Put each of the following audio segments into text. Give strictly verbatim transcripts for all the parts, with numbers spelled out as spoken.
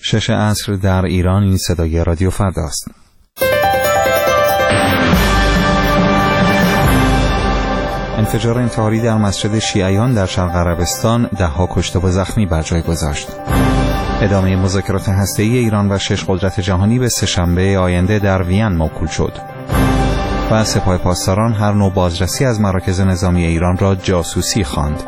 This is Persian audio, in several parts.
شش عصر در ایران. این صدای رادیو فردا است. انفجار انتحاری در مسجد شیعیان در شرق عربستان ده‌ها کشته و زخمی بر جای گذاشت. ادامه مذاکرات هسته‌ای ایران و شش قدرت جهانی به سه‌شنبه آینده در وین موکول شد. و سپاه پاسداران هر نوع بازرسی از مراکز نظامی ایران را جاسوسی خواند.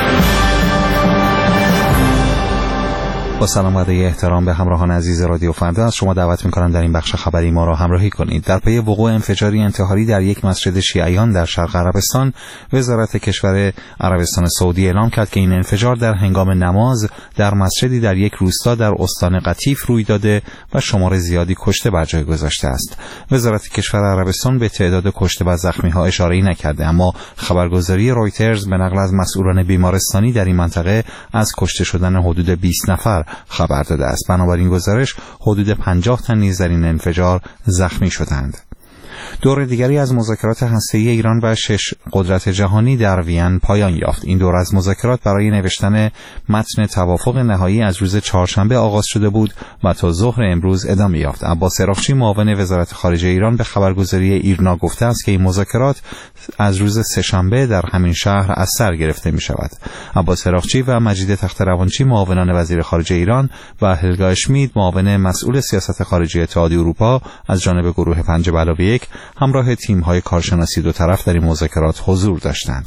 با سلام و احترام به همراهان عزیز رادیو فردا از شما دعوت می‌کنم در این بخش خبری ما را همراهی کنید. در پی وقوع انفجاری انتحاری در یک مسجد شیعیان در شرق عربستان، وزارت کشور عربستان سعودی اعلام کرد که این انفجار در هنگام نماز در مسجدی در یک روستا در استان قطیف روی داده و شمار زیادی کشته بر جای گذاشته است. وزارت کشور عربستان به تعداد کشته و زخمی‌ها اشاره‌ای نکرده، اما خبرگزاری رویترز به نقل از مسئولان بیمارستانی در این منطقه از کشته شدن حدود بیست نفر خبر داده است. بنابراین گزارش حدود پنجاه تن نیز در این انفجار زخمی شدند. دور دیگری از مذاکرات هسته‌ای ایران و شش قدرت جهانی در وین پایان یافت. این دور از مذاکرات برای نوشتن متن توافق نهایی از روز چهارشنبه آغاز شده بود و تا ظهر امروز ادامه یافت. عباس عراقچی معاون وزارت خارجه ایران به خبرگزاری ایرنا گفته است که این مذاکرات از روز سه‌شنبه در همین شهر از سر گرفته می شود. عباس عراقچی و مجید تخت‌روانچی معاونان وزیر خارجه ایران و هلگا اشمید معاون مسئول سیاست خارجی اتحادیه اروپا از جانب گروه پنج به علاوه یک همراه تیم‌های کارشناسی دو طرف در این مذاکرات حضور داشتند.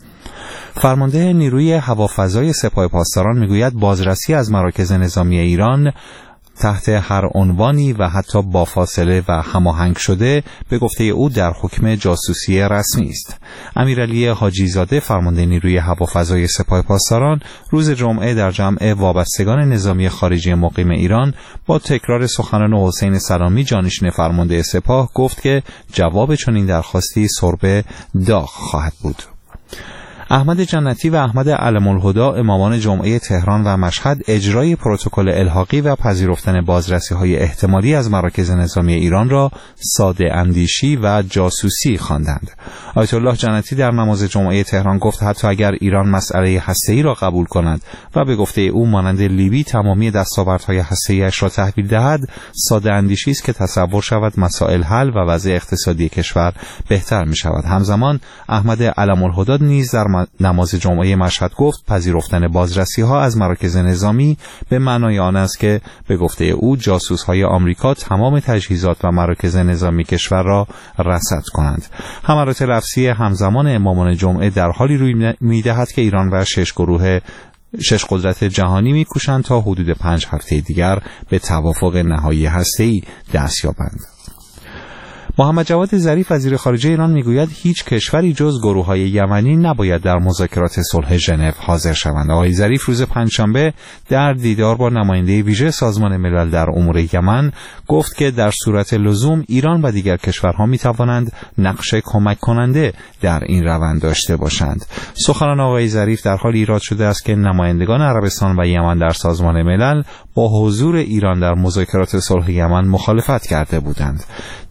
فرمانده نیروی هوافضای سپاه پاسداران میگوید بازرسی از مراکز نظامی ایران تحت هر عنوانی و حتی با فاصله و هماهنگ شده به گفته او در حکم جاسوسی رسمی است. امیرعلی حاجی زاده فرمانده نیروی هوافضای سپاه پاسداران روز جمعه در جمع وابستگان نظامی خارجی مقیم ایران با تکرار سخنان حسین سلامی جانشین فرمانده سپاه گفت که جواب چنین درخواستی سرب داغ خواهد بود. احمد جنتی و احمد علم الهدا امامان جمعه تهران و مشهد اجرای پروتکل الحاقی و پذیرفتن بازرسی‌های احتمالی از مراکز نظامی ایران را ساده اندیشی و جاسوسی خواندند. آیت الله جنتی در نماز جمعه تهران گفت حتی اگر ایران مسئله هسته‌ای را قبول کند و به گفته او مانند لیبی تمامی دستاوردهای هسته‌ای‌اش را تحویل دهد، ساده اندیشی است که تصور شود مسائل حل و وضع اقتصادی کشور بهتر می شود. همزمان احمد علم الهدا نیز در نماز جمعه مشهد گفت پذیرفتن بازرسی ها از مراکز نظامی به معنای آن است که به گفته او جاسوس های آمریکا تمام تجهیزات و مراکز نظامی کشور را رصد کنند. حملات لفظی همزمان امامان جمعه در حالی روی می‌دهد که ایران و شش گروه شش قدرت جهانی می‌کوشند تا حدود پنج هفته دیگر به توافق نهایی هسته‌ای دست یابند. محمد جواد ظریف وزیر خارجه ایران میگوید هیچ کشوری جز گروه‌های یمنی نباید در مذاکرات صلح ژنو حاضر شوند. آقای ظریف روز پنجشنبه در دیدار با نماینده ویژه سازمان ملل در امور یمن گفت که در صورت لزوم ایران و دیگر کشورها میتوانند نقش کمک کننده در این روند داشته باشند. سخنان آقای ظریف در حال ایراد شده است که نمایندگان عربستان و یمن در سازمان ملل با حضور ایران در مذاکرات صلح یمن مخالفت کرده بودند.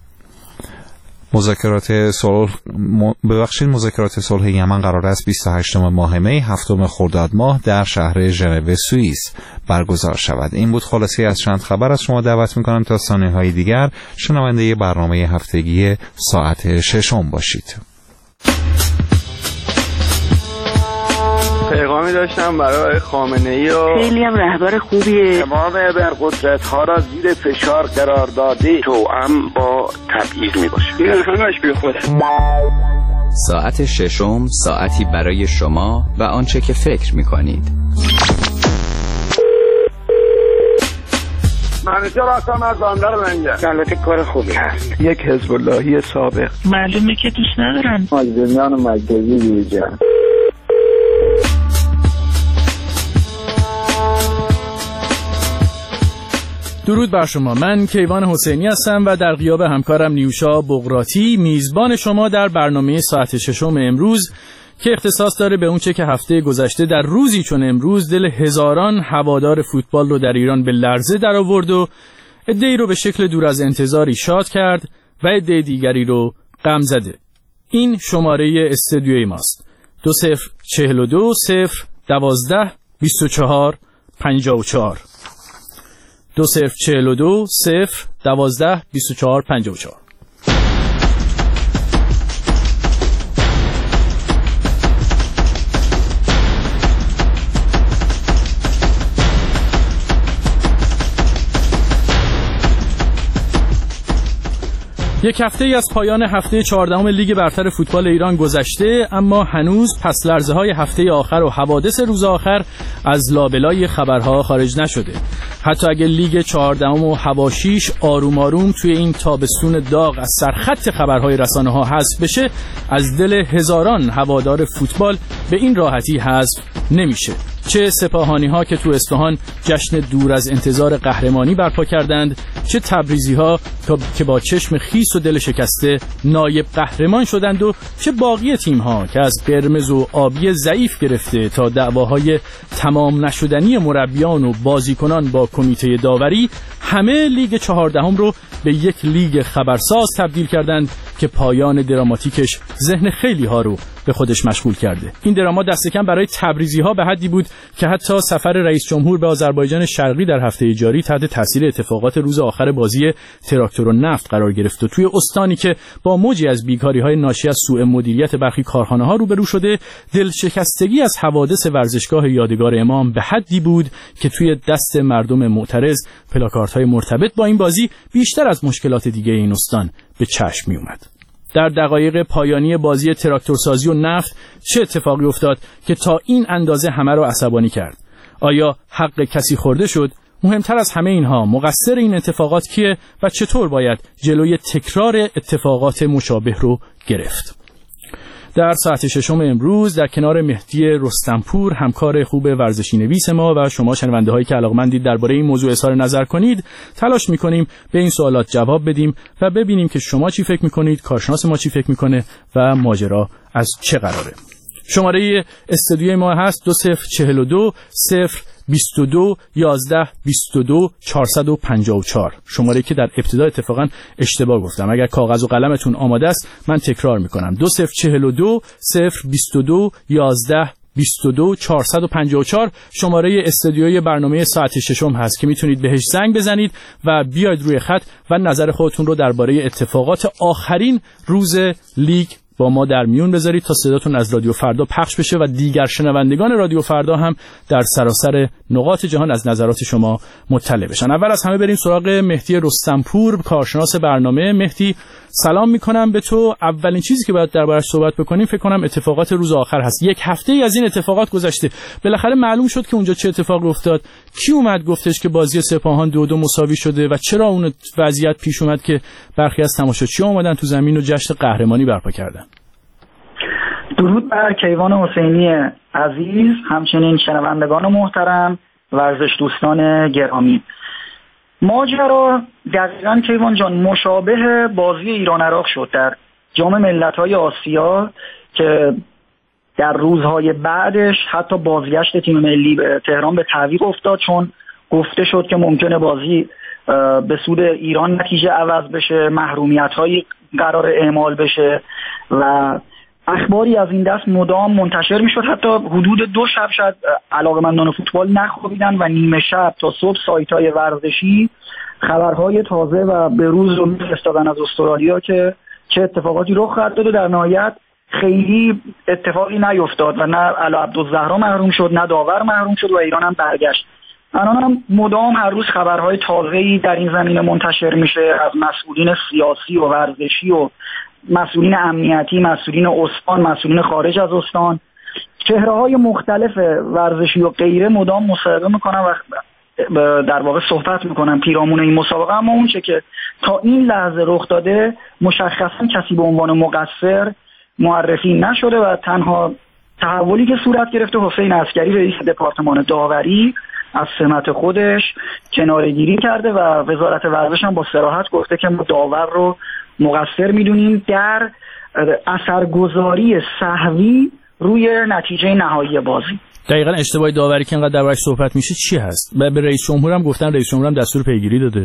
مذاکرات صلح ببخشید مذاکرات صلح یمن قرار است بیست و هشتم ماه می هفتم خرداد ماه در شهر ژنو سوئیس برگزار شود. این بود خلاصه از چند خبر. از شما دعوت می‌کنم تا ثانیه‌های دیگر شنونده برنامه هفتگی ساعت ششم باشید. پیغامی داشتم برای خامنه‌ای و خیلی هم رهبر خوبیه. تمام ابرقدرت‌ها را زیر فشار قرار داده توأم با تبعیض میباشه. این همش بیخوده. ساعت ششم ساعتی برای شما و آنچه که فکر میکنید. منیجر هستم از بندر لنگر. البته کار خوبی هست. یک حزب اللهی سابق. معلومه که دوست ندارن. مجرمیان مجازی ویژه. درود بر شما. من کیوان حسینی هستم و در غیاب همکارم نیوشا بغراتی میزبان شما در برنامه ساعت ششم امروز که اختصاص داره به اونچه که هفته گذشته در روزی چون امروز دل هزاران هوادار فوتبال رو در ایران به لرزه در آورد و عده‌ای رو به شکل دور از انتظاری شاد کرد و عده دیگری رو غم زده. این شماره استودیوی ماست. دو صفر چهل و دو صفر دوازده بیست و چهار پنجاه و چهار. دو صفر چهل و دو صفر دوازده بیست و چهار پنجاه و چهار. یک هفته ای از پایان هفته چهاردهم لیگ برتر فوتبال ایران گذشته، اما هنوز پس لرزه های هفته آخر و حوادث روز آخر از لابلای خبرها خارج نشده. حتی اگر لیگ چهاردهم و حواشیش آروم آروم توی این تابستون داغ از سرخط خبرهای رسانه ها حذف بشه، از دل هزاران هوادار فوتبال به این راحتی حذف نمیشه. چه سپاهانی ها که تو اصفهان جشن دور از انتظار قهرمانی برپا کردند، چه تبریزی ها که با چشم خیس و دل شکسته نایب قهرمان شدند، و چه باقی تیم ها که از قرمز و آبی ضعیف گرفته تا دعواهای تمام نشدنی مربیان و بازیکنان با کمیته داوری همه لیگ چهاردهم رو به یک لیگ خبرساز تبدیل کردند که پایان دراماتیکش ذهن خیلی ها رو به خودش مشغول کرده. این دراما دست کم برای تبریزی ها به حدی بود که حتی سفر رئیس جمهور به آذربایجان شرقی در هفته جاری تحت تاثیر اتفاقات روز آخر بازی تراکتور و نفت قرار گرفت و توی استانی که با موجی از بیکاری‌های ناشی از سوء مدیریت برخی کارخانه‌ها روبرو شده، دلشکستگی از حوادث ورزشگاه یادگار امام به حدی بود که توی دست مردم معترض پلاکاردهای مرتبط با این بازی بیشتر از مشکلات دیگه این استان به چشم می‌اومد. در دقایق پایانی بازی تراکتورسازی و نفت چه اتفاقی افتاد که تا این اندازه همه رو عصبانی کرد؟ آیا حق کسی خورده شد؟ مهمتر از همه اینها، مقصر این اتفاقات کیه و چطور باید جلوی تکرار اتفاقات مشابه رو گرفت؟ در ساعت ششم امروز در کنار مهدی رستمپور، همکار خوب ورزشی نویس ما و شما شنونده هایی که علاقمندید درباره این موضوع اظهار نظر کنید، تلاش میکنیم به این سوالات جواب بدیم و ببینیم که شما چی فکر میکنید، کارشناس ما چی فکر میکنه و ماجرا از چه قراره. شماره استودیوی ما هست دو صفر چهل و دو صفر بیست و دو یازده بیست و دو چهارصد و پنجاه و چهار، شماره که در ابتدا اتفاقا اشتباه گفتم. اگر کاغذ و قلمتون آماده است من تکرار میکنم: دو صفر چهل و دو صفر بیست و دو یازده بیست و دو چهارصد و پنجاه و چهار شماره استودیوی برنامه ساعت ششم هست که میتونید بهش زنگ بزنید و بیاید روی خط و نظر خودتون رو درباره اتفاقات آخرین روز لیگ با ما در میون بذارید تا صداتون از رادیو فردا پخش بشه و دیگر شنوندگان رادیو فردا هم در سراسر نقاط جهان از نظرات شما مطلع بشن. اول از همه بریم سراغ مهدی رستمپور، کارشناس برنامه. مهدی، سلام میکنم به تو. اولین چیزی که باید دربارش صحبت بکنیم فکر کنم اتفاقات روز آخر هست. یک هفته ای از این اتفاقات گذشته، بالاخره معلوم شد که اونجا چه اتفاقی افتاد. کی اومد گفتش که بازی سپاهان دو دو مساوی شده و چرا اون وضعیت پیش اومد که برخی از تماشاچی‌ها اومدن تو زمین و جشن قهرمانی برپا کردن؟ درود بر کیوان حسینی عزیز، همچنین شنوندگان محترم، ورزش دوستان گرامی. ماجرا دقیقاً کیوان جان مشابه بازی ایران عراق شد در جام ملت‌های آسیا که در روزهای بعدش حتی بازگشت تیم ملی به تهران به تعویق افتاد، چون گفته شد که ممکنه بازی به سود ایران نتیجه عوض بشه، محرومیت‌هایی قرار اعمال بشه و اخباری از این دست مدام منتشر میشد. حتی حدود دو شب شاید علاقه‌مندان فوتبال نخوابیدن و نیمه شب تا صبح سایت‌های ورزشی خبرهای تازه و به روز رو می‌فرستادن از استرالیا که چه اتفاقاتی رخ خواهد داد و در نهایت خیلی اتفاقی نیفتاد و نه علی عبدالزهرا محروم شد، نه داور محروم شد و ایران هم برگشت. الان هم مدام هر روز خبرهای تازه‌ای در این زمینه منتشر میشه از مسئولین سیاسی و ورزشی و مسئولین امنیتی، مسئولین استان، مسئولین خارج از استان. چهره‌های مختلف ورزشی و غیره مدام مصاحبه میکنن و در واقع صحبت میکنن پیرامون این مسابقه، اما اون چه که تا این لحظه رخ داده مشخصا کسی به عنوان مقصر معرفی نشده و تنها تحولی که صورت گرفته حسین عسکری رئیس دپارتمان داوری از سمت خودش کناره‌گیری کرده و وزارت ورزش هم با صراحت گفته که ما داور رو مقصر میدونیم در اثرگذاری سهوی روی نتیجه نهایی بازی. دقیقاً اشتباه داوری که انقدر دربارش صحبت میشه چی هست؟ به رئیس جمهور هم گفتن، رئیس جمهور هم دستور پیگیری داده.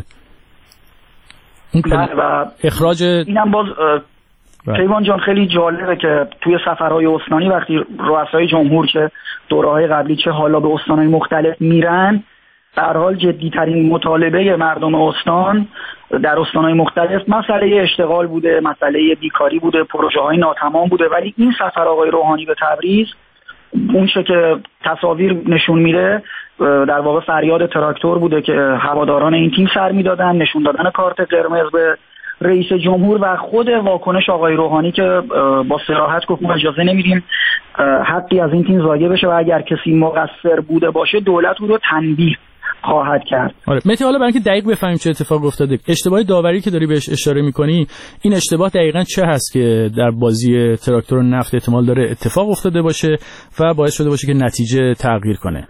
اون و اخراج اینم باز کیوان جان خیلی جالبه که توی سفرهای استانی وقتی رؤسای جمهور چه دوره‌های قبلی چه حالا به استان‌های مختلف میرن، به هر حال جدی‌ترین مطالبه مردم استان در استان‌های مختلف مسئله اشتغال بوده، مسئله بیکاری بوده، پروژه‌های ناتمام بوده. ولی این سفر آقای روحانی به تبریز، اون چه که تصاویر نشون میده، در واقع فریاد تراکتور بوده که هواداران این تیم سر میدادن، نشون دادن کارت قرمز به رئیس جمهور و خود واکنش آقای روحانی که با صراحت گفت ما اجازه نمیدیم حقی از این تیم ضایع بشه و اگر کسی مقصر بوده باشه دولت او رو تنبیه خواهد کرد. آره مهدی، حالا برای اینکه دقیق بفهمیم چه اتفاق افتاده، اشتباه داوری که داری بهش اشاره میکنی، این اشتباه دقیقاً چه هست که در بازی تراکتور نفت احتمال داره اتفاق افتاده باشه و باعث شده باشه که نتیجه تغییر کنه؟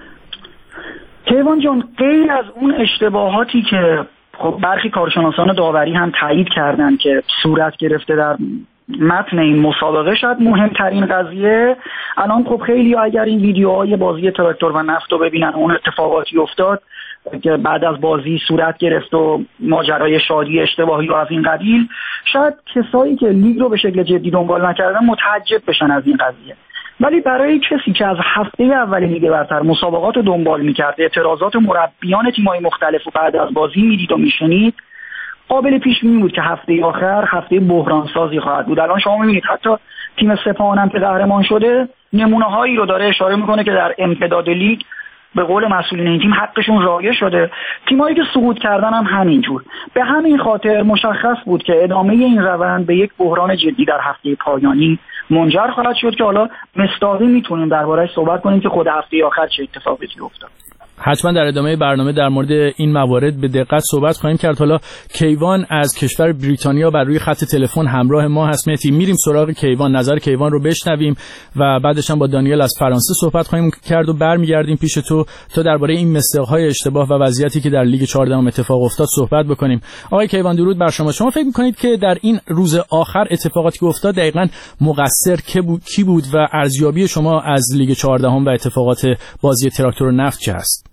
کیوان جان، غیر از اون اشتباهاتی که خب برخی کارشناسان داوری هم تایید کردن که صورت گرفته در متن این مسابقه، شاید مهمترین قضیه الان خب خیلی اگر این ویدیوهای بازی تراکتور و نفت رو ببینن، اون اتفاقاتی افتاد که بعد از بازی صورت گرفت و ماجرای شادی اشتباهی و از این قبیل، شاید کسایی که لیگ رو به شکل جدی دنبال نکردن متعجب بشن از این قضیه. ولی برای کسی که از هفته اول لیگ برتر مسابقات رو دنبال می‌کرد، اعتراضات مربیان تیم‌های مختلف رو بعد از بازی می‌دید و می‌شنید، قابل پیش بینی بود که هفته آخر هفته بحران سازی خواهد بود. الان شما می‌بینید حتی تیم سپاهان هم که قهرمان شده نمونه‌هایی رو داره اشاره می‌کنه که در امتداد لیگ به قول مسئولین این تیم حقشون ضایع شده. تیمایی که سقوط کردن هم همینجور. به همین خاطر مشخص بود که ادامه این روند به یک بحران جدی در هفته پایانی منجر خواهد شد که حالا مستاقی میتونیم درباره‌اش صحبت کنیم که خود هفته آخر چه اتفاقی افتاد. حتما در ادامه برنامه در مورد این موارد به دقت صحبت خواهیم کرد. حالا کیوان از کشور بریتانیا بر روی خط تلفن همراه ما هست. مهدی، میریم سراغ کیوان، نظر کیوان رو بشنویم و بعدش هم با دانیل از فرانسه صحبت خواهیم کرد و برمیگردیم پیش تو تا درباره این مستاق‌های اشتباه و وضعیتی که در لیگ چهاردهم اتفاق افتاد صحبت بکنیم. آقای کیوان درود بر شما. شما فکر می‌کنید که در این روز آخر اتفاقاتی که افتاد دقیقاً مقصر کی بود کی بود و ارزیابی شما از لیگ چهاردهم و اتفاقات بازی تراکتور نفت چه است؟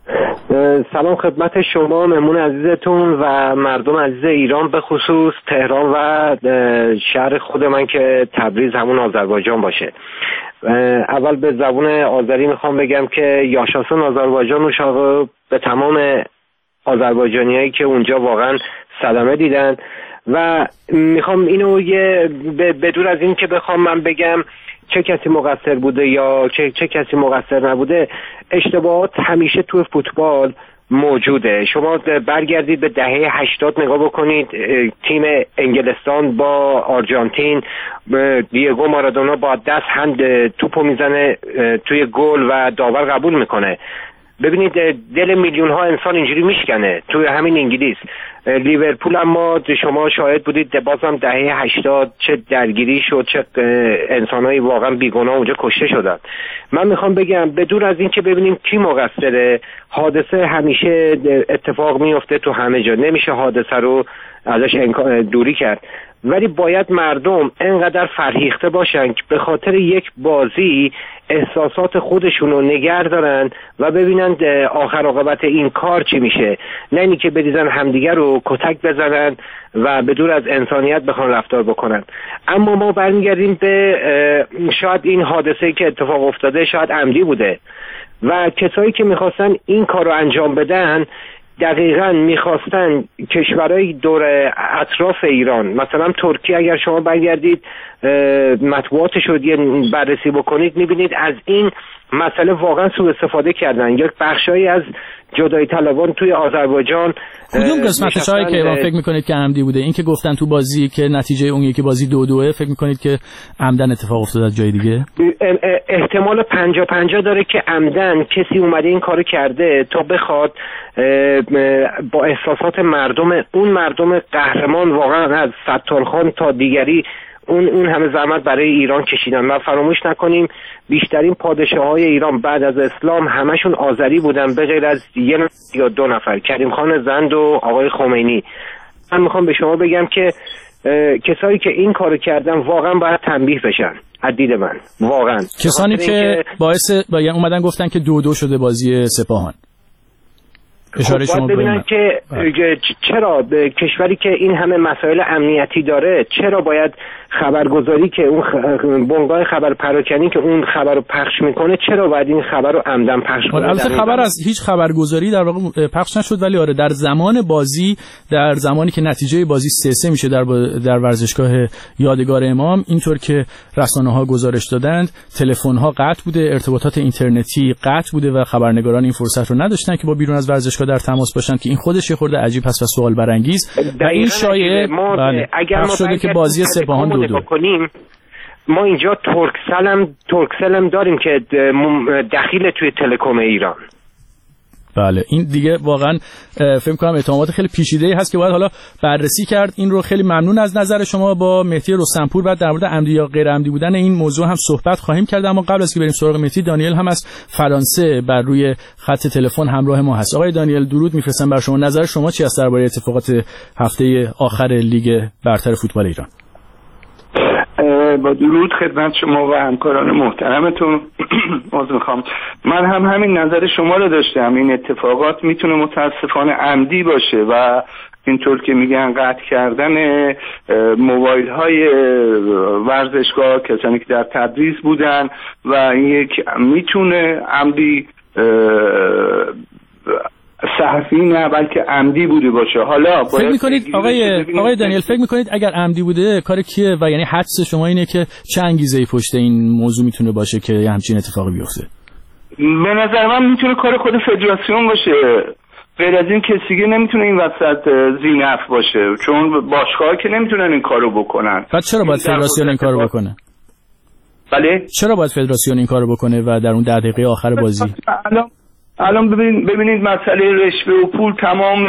سلام خدمت شما مهمون عزیزتون و مردم عزیز ایران، به خصوص تهران و شهر خود من که تبریز همون آذربایجان باشه. اول به زبون آذری میخوام بگم که یاشاسون آذربایجان و شاقه به تمام آذربایجانیایی که اونجا واقعا صدمه دیدن و میخوام اینو یه بدور از این که بخوام من بگم چه کسی مقصر بوده یا چه, چه کسی مقصر نبوده، اشتباهات همیشه توی فوتبال موجوده. شما برگردید به دهه هشتاد نگاه بکنید، تیم انگلستان با آرژانتین، دیگو مارادونا با دست هند توپو میزنه توی گل و داور قبول میکنه. ببینید دل میلیون ها انسان اینجوری میشکنه توی همین انگلیس. لیورپول اما شما شاهد بودید بازم دهه هشتاد چه درگیری شد، چه انسانایی واقعا بیگناه اونجا کشته شدن. من میخوام بگم بدون از این که ببینیم کی مقصره، حادثه همیشه اتفاق میفته تو همه جا، نمیشه حادثه رو ازش دوری کرد، ولی باید مردم انقدر فرهیخته باشن که به خاطر یک بازی احساسات خودشون رو نگه دارن و ببینن آخر عاقبت این کار چی میشه، نه اینی که بریزن همدیگر رو کتک بزنن و به دور از انسانیت بخوان رفتار بکنن. اما ما برمیگردیم به شاید این حادثه‌ای که اتفاق افتاده شاید عمدی بوده و کسایی که میخواستن این کار رو انجام بدن دقیقاً میخواستن کشورهای دور اطراف ایران، مثلا ترکیه، اگر شما برگردید مطبوعاتش رو بررسی بکنید میبینید از این مسئله واقعا سوء استفاده کردن. یک بخشایی از جدایی طلبان توی آذربایجان کدوم قسمتش هایی که فکر میکنید که عمدی بوده؟ این که گفتن تو بازی که نتیجه اون یکی بازی دو دوه، فکر میکنید که عمدن اتفاق افتاده از جای دیگه؟ احتمال پنجا پنجا داره که عمدن کسی اومده این کارو کرده تا بخواد با احساسات مردم، اون مردم قهرمان واقعا از ستارخان تا دیگری اون اون همه زحمت برای ایران کشیدن و فراموش نکنیم بیشترین پادشاه‌های ایران بعد از اسلام همشون آذری بودن به غیر از یه یا دو نفر، کریم خان زند و آقای خمینی. من میخوام به شما بگم که کسایی که این کارو کردن واقعا باید تنبیه بشن از دید من، واقعا کسانی که باعث یعنی اومدن گفتن که دو دو شده بازی سپاهان. اشاره خب شما ببینن که چرا به کشوری که این همه مسائل امنیتی داره چرا باید خبرگزاری که اون خ... بنگاه خبر پراکنی که اون خبر رو پخش میکنه چرا باید این خبر رو عمدن پخش کنه؟ البته خبر از هیچ خبرگزاری در واقع پخش نشد، ولی آره در زمان بازی، در زمانی که نتیجه بازی سه سه میشه در با... در ورزشگاه یادگار امام، اینطور که رسانه‌ها گزارش دادند تلفن‌ها قطع بوده، ارتباطات اینترنتی قطع بوده و خبرنگاران این فرصت رو نداشتن که با بیرون از ورزشگاه در تماس باشن که این خودش یه خورده عجیب هست و سوال برانگیز. و این شایعه بله اگر ما شده که بازی سپاهان دو دو کنیم، ما اینجا ترکسل هم ترکسل هم داریم که دخیل توی تلکم ایران. بله این دیگه واقعا فکر کنم اتهامات خیلی پیچیده‌ای هست که باید حالا بررسی کرد. این رو خیلی ممنون از نظر شما. با مهدی رستمپور بعد در مورد عمدی یا غیر عمدی بودن این موضوع هم صحبت خواهیم کرد، اما قبل از که بریم سراغ مهدی، دانیل هم از فرانسه بر روی خط تلفن همراه ما هست. آقای دانیل درود میفرستم بر شما. نظر شما چی است درباره اتفاقات هفته آخر لیگ برتر فوتبال ایران؟ با درود خدمت شما و همکاران محترمتون. عذر میخوام، من هم همین نظر شما رو داشتم. این اتفاقات میتونه متاسفانه عمدی باشه و اینطور که میگن قطع کردن موبایل های ورزشگاه کسانی که در تدریس بودن و این یک میتونه عمدی صحفی نه بلکه عمدی بوده باشه. حالا فکر میکنید آقای آقای دانیل فکر میکنید اگر عمدی بوده کار کیه و یعنی حدس شما اینه که چه انگیزه‌ای پشت این موضوع میتونه باشه که همچین اتفاقی بیفته؟ به نظر من میتونه کار خود فدراسیون باشه. غیر از این کسی دیگه نمیتونه این وسط زینف باشه، چون باشگاه‌ها که نمیتونن این کارو بکنن. بعد چرا باید فدراسیون این کارو بکنه؟ بله چرا باید فدراسیون این کارو بکنه و در اون ده دقیقه آخر بازی؟ الان الان ببین ببینید مسئله رشوه و پول تمام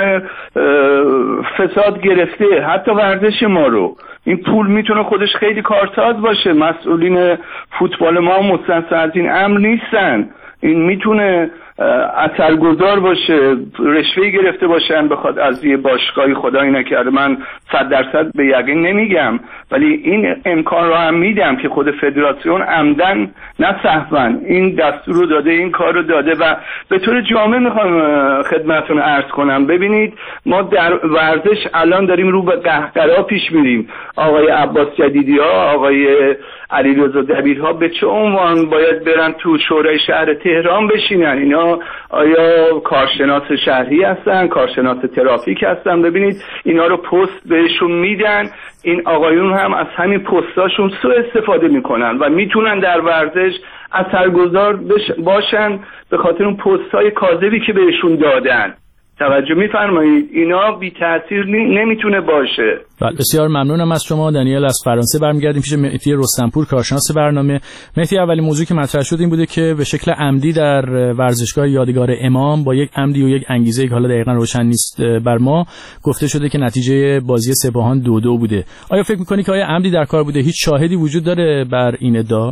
فساد گرفته حتی ورزش ما رو. این پول میتونه خودش خیلی کارساز باشه. مسئولین فوتبال ما مستثنا از این امر نیستن. این میتونه اثرگذار باشه، رشوه گرفته باشن بخواد از یه باشگاهی، خدایی نکرده من صد درصد به یقین نمیگم، ولی این امکان رو هم میدم که خود فدراسیون عمدن نه سهوا این دستور رو داده، این کار رو داده. و به طور جامع میخوام خدمتتون عرض کنم، ببینید ما در ورزش الان داریم رو به قهقرا پیش میریم. آقای عباس جدیدی ها، آقای علیرضا دبیرها به چه عنوان باید برن تو شورای شهر تهران بشینن؟ اینا آیا کارشناس شهری هستن، کارشناس ترافیک هستن؟ ببینید اینا رو پست بهشون میدن، این آقایون هم از همین پستاشون سوء استفاده میکنن و میتونن در ورزش اثرگذار باشن به خاطر اون پستای کاذبی که بهشون دادن. توجه میفرمایید؟ اینا بی تاثیر نمیتونه باشه. بله بسیار ممنونم از شما. دانیل از فرانسه. برمیگردیم پیش مهدی رستمپور کارشناس برنامه. مهدی، اولین موضوعی که مطرح شد این بوده که به شکل عمدی در ورزشگاه یادگار امام با یک عمدی و یک انگیزه که حالا دقیقاً روشن نیست بر ما گفته شده که نتیجه بازی سپاهان دو دو بوده. آیا فکر می‌کنی که آیا عمدی در کار بوده؟ هیچ شاهدی وجود داره بر این ادعا؟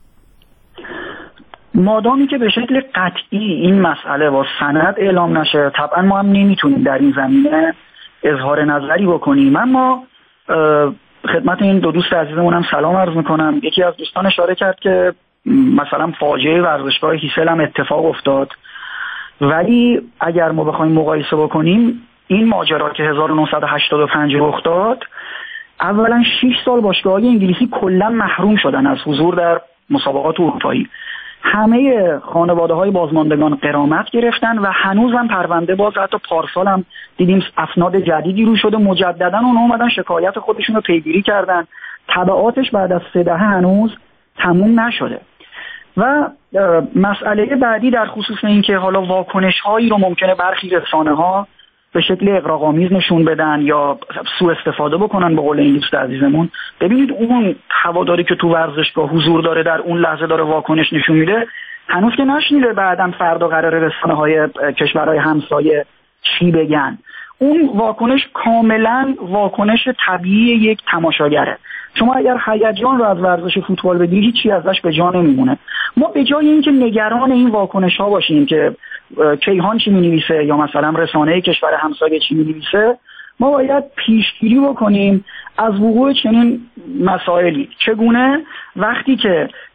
مادامی که به شکل قطعی این مسئله با سند اعلام نشه طبعا ما هم نمیتونیم در این زمینه اظهار نظری بکنیم. اما خدمت این دو دوست عزیزمون هم سلام عرض میکنم. یکی از دوستان اشاره کرد که مثلا فاجعه ورزشگاه هیسل هم اتفاق افتاد، ولی اگر ما بخوایم مقایسه بکنیم این ماجرا که هزار و نهصد و هشتاد و پنج رخ داد، اولا شش سال باشگاه‌های انگلیسی کلا محروم شدن از حضور در مسابقات اروپایی. همه خانواده‌های بازماندگان غرامت گرفتن و هنوزم پرونده باز، حتی پارسال هم دیدیم اسناد جدیدی رو شده، مجددا اونها اومدن شکایت خودشون رو پیگیری کردن. تبعاتش بعد از سه دهه هنوز تموم نشده. و مسئله بعدی در خصوص این که حالا واکنش‌هایی رو ممکنه برخی رسانه‌ها به شکل اغراق‌آمیز نشون بدن یا سوء استفاده بکنن به قول این دوست عزیزمون. ببینید اون هواداری که تو ورزشگاه حضور داره در اون لحظه داره واکنش نشون میده، هنوز که نشنیده بعداً فردا قرار رسانه‌های کشورهای همسایه چی بگن. اون واکنش کاملا واکنش طبیعی یک تماشاگره. شما اگر هیجان رو از ورزش فوتبال بگیری هیچی ازش به جا نمیمونه. ما به جای اینکه نگران این واکنش‌ها باشیم که کیهان چی می‌نویسه یا مثلا رسانه کشور همسایه چی می‌نویسه، ما باید پیشگیری بکنیم از وقوع چنین مسائلی. چگونه؟ وقتی که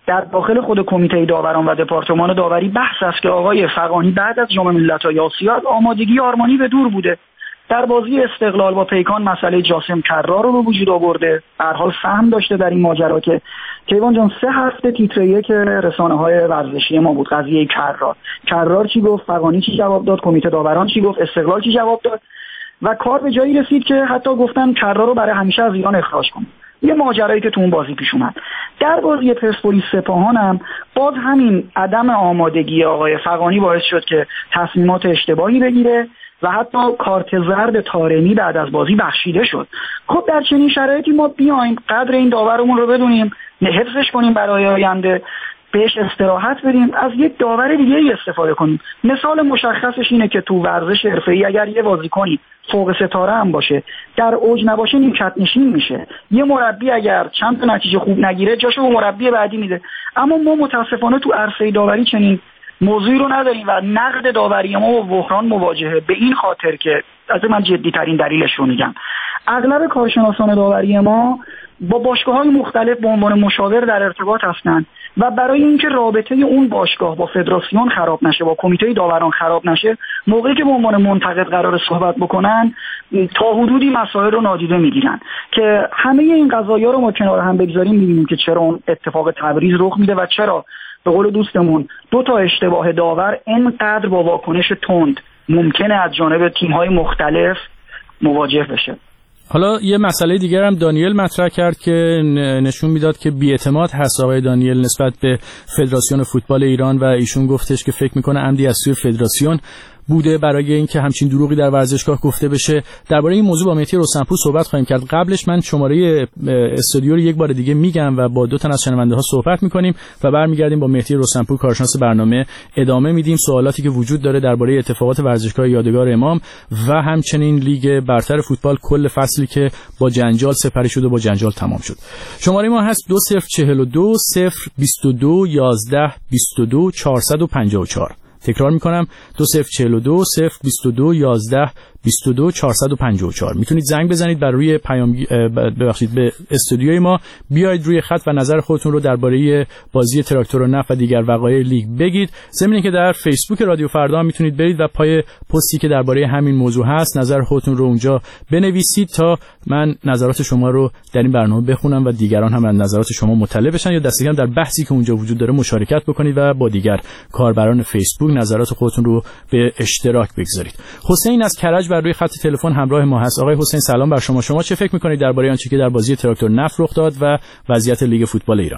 در داخل خود کمیته داوران و دپارتمان داوری بحث است که آقای فغانی بعد از جام ملت‌های آسیا آمادگی آرمانی به دور بوده. در بازی استقلال با پیکان مسئله جاسم کرار رو به وجود آورده. به هر حال سهم داشته در این ماجرا که کیوان جان سه هفته تیتر یک رسانه‌های ورزشی ما بود قضیه کرار. کرار چی گفت، فغانی چی جواب داد، کمیته داوران چی گفت، استقلال چی جواب داد و کار به جایی رسید که حتی گفتن کرار رو برای همیشه از ایران اخراج کنید. یه ماجرایی که تو اون بازی پیش اومد. در بازی پرسپولیس سپاهان هم باز همین عدم آمادگی آقای فغانی باعث شد که تصمیمات اشتباهی بگیره و حتی کارت زرد طارمی بعد از بازی بخشیده شد. خب در چنین شرایطی ما بیایم قدر این داورمون رو بدونیم، حفظش کنیم برای آینده، بهش استراحت بدیم، از یک داور دیگه ای استفاده کنیم. مثال مشخصش اینه که تو ورزش حرفه‌ای اگر یه بازیکنی فوق ستاره هم باشه در اوج نباشه نیمکت نشین میشه. یه مربی اگر چند تا نتیجه خوب نگیره جاشو به مربی بعدی میده. اما ما متاسفانه تو عرصه داوری چنین موضوعی رو نداریم و نقد داوری ما با بحران مواجهه. به این خاطر که از من جدی ترین دلیلش رو میگم، اغلب کارشناسان داوری ما با باشگاه‌های مختلف به عنوان مشاور در ارتباط هستند و برای اینکه رابطه اون باشگاه با فدراسیون خراب نشه، با کمیته داوران خراب نشه، موقعی که به عنوان منتقد قرار صحبت بکنن تا حدودی مسائل رو نادیده میگیرن که همه این قضایا رو ما کنار هم بگذاریم میبینیم که چرا اون اتفاق تبریز رخ میده و چرا به قول دوستمون دو تا اشتباه داور اینقدر با واکنش تند ممکنه از جانب تیم‌های مختلف مواجه بشه. حالا یه مسئله دیگر هم دانیل مطرح کرد که نشون میداد که بی‌اعتماد هست آقای دانیل نسبت به فدراسیون فوتبال ایران و ایشون گفتش که فکر میکنه عمدی از سوی فدراسیون بوده برای اینکه همچین دروغی در ورزشگاه گفته بشه. درباره این موضوع با مهدی روشنپور صحبت خواهیم کرد. قبلش من شماره استودیو رو یک بار دیگه میگم و با دو تا از شنونده ها صحبت میکنیم و برمیگردیم با مهدی روشنپور کارشناس برنامه ادامه میدیم سوالاتی که وجود داره درباره اتفاقات ورزشگاه یادگار امام و همچنین لیگ برتر فوتبال کل فصلی که با جنجال سپری شد و با جنجال تمام شد. شماره ما هست دو صفر چهل و دو صفر بیست و دو یازده بیست و دو چهارصد و پنجاه و چهار. تکرار میکنم دو صفر چهل و دو صفر بیست و دو یازده بیست و دو چهارصد و پنجاه و چهار. میتونید زنگ بزنید بر روی پیام ببخشید به استودیوی ما، بیاید روی خط و نظر خودتون رو درباره بازی تراکتور و نفت و دیگر وقایع لیگ بگید. ضمن که در فیسبوک رادیو فردا میتونید برید و پای پستی که درباره همین موضوع هست نظر خودتون رو اونجا بنویسید تا من نظرات شما رو در این برنامه بخونم و دیگران هم از نظرات شما مطلع بشن یا دست کم در بحثی که اونجا وجود داره مشارکت بکنید و با دیگر کاربران فیسبوک نظرات خودتون رو به اشتراک بگذارید. حسین از کرج بر روی خط تلفن همراه ما هست. آقای حسین سلام بر شما. شما چه فکر می‌کنید درباره آنچه که در بازی تراکتور نفت رخ داد و وضعیت لیگ فوتبال ایران؟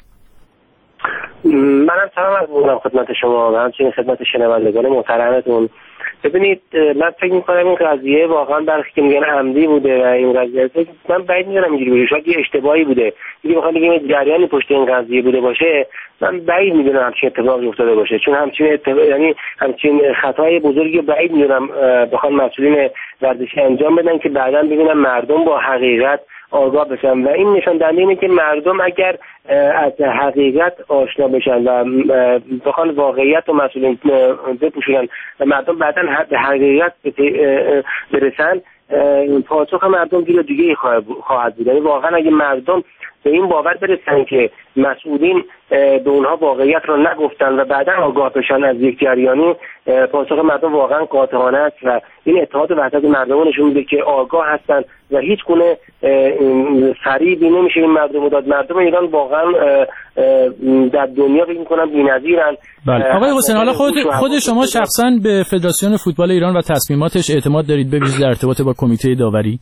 منم سلام عرض می‌کنم خدمت شما و همچنین خدمت شنوندگان محترمتون. ببینید من فکر می‌کنم این قضیه واقعا برخی که میگن عمدی بوده و این قضیه من بعید می‌دونم اینجوری باشه، شاید یه اشتباهی بوده. دیگه بخوام بگم جریانی پشت این قضیه بوده باشه، من بعید می‌دونم همچین اتفاقی افتاده باشه، چون همچین اتفاق یعنی همچین خطای بزرگی بعید می‌دونم بخوام مسئولین ورزشی انجام بدن که بعداً ببینن مردم با حقیقت آگاه بشن و این نشان دهنده اینه که مردم اگر از حقیقت آشنا بشن و بخوان واقعیت و مسئولین بپوشونن و مردم بعداً به حقیقت برسن، پاسخ مردم دیگه دیگه خواهد بود. یعنی واقعا اگه مردم به این باور برسن که مسئولین به اونها واقعیت رو نگفتن و بعدا آگاه بشن از یک جریانی، پاسخ مردم واقعا قاطعانه است و این اتحاد وحدت مردم نشون میده که آگاه هستن و هیچ گونه فریبی نمیشه این مردم داد. مردم ایران واقعا در دنیا فکر می‌کنم بی‌نظیرن. بله آقای حسین، حالا خود خود شما شخصا به فدراسیون فوتبال ایران و تصمیماتش اعتماد دارید به ویژه در ارتباط با کمیته داوری؟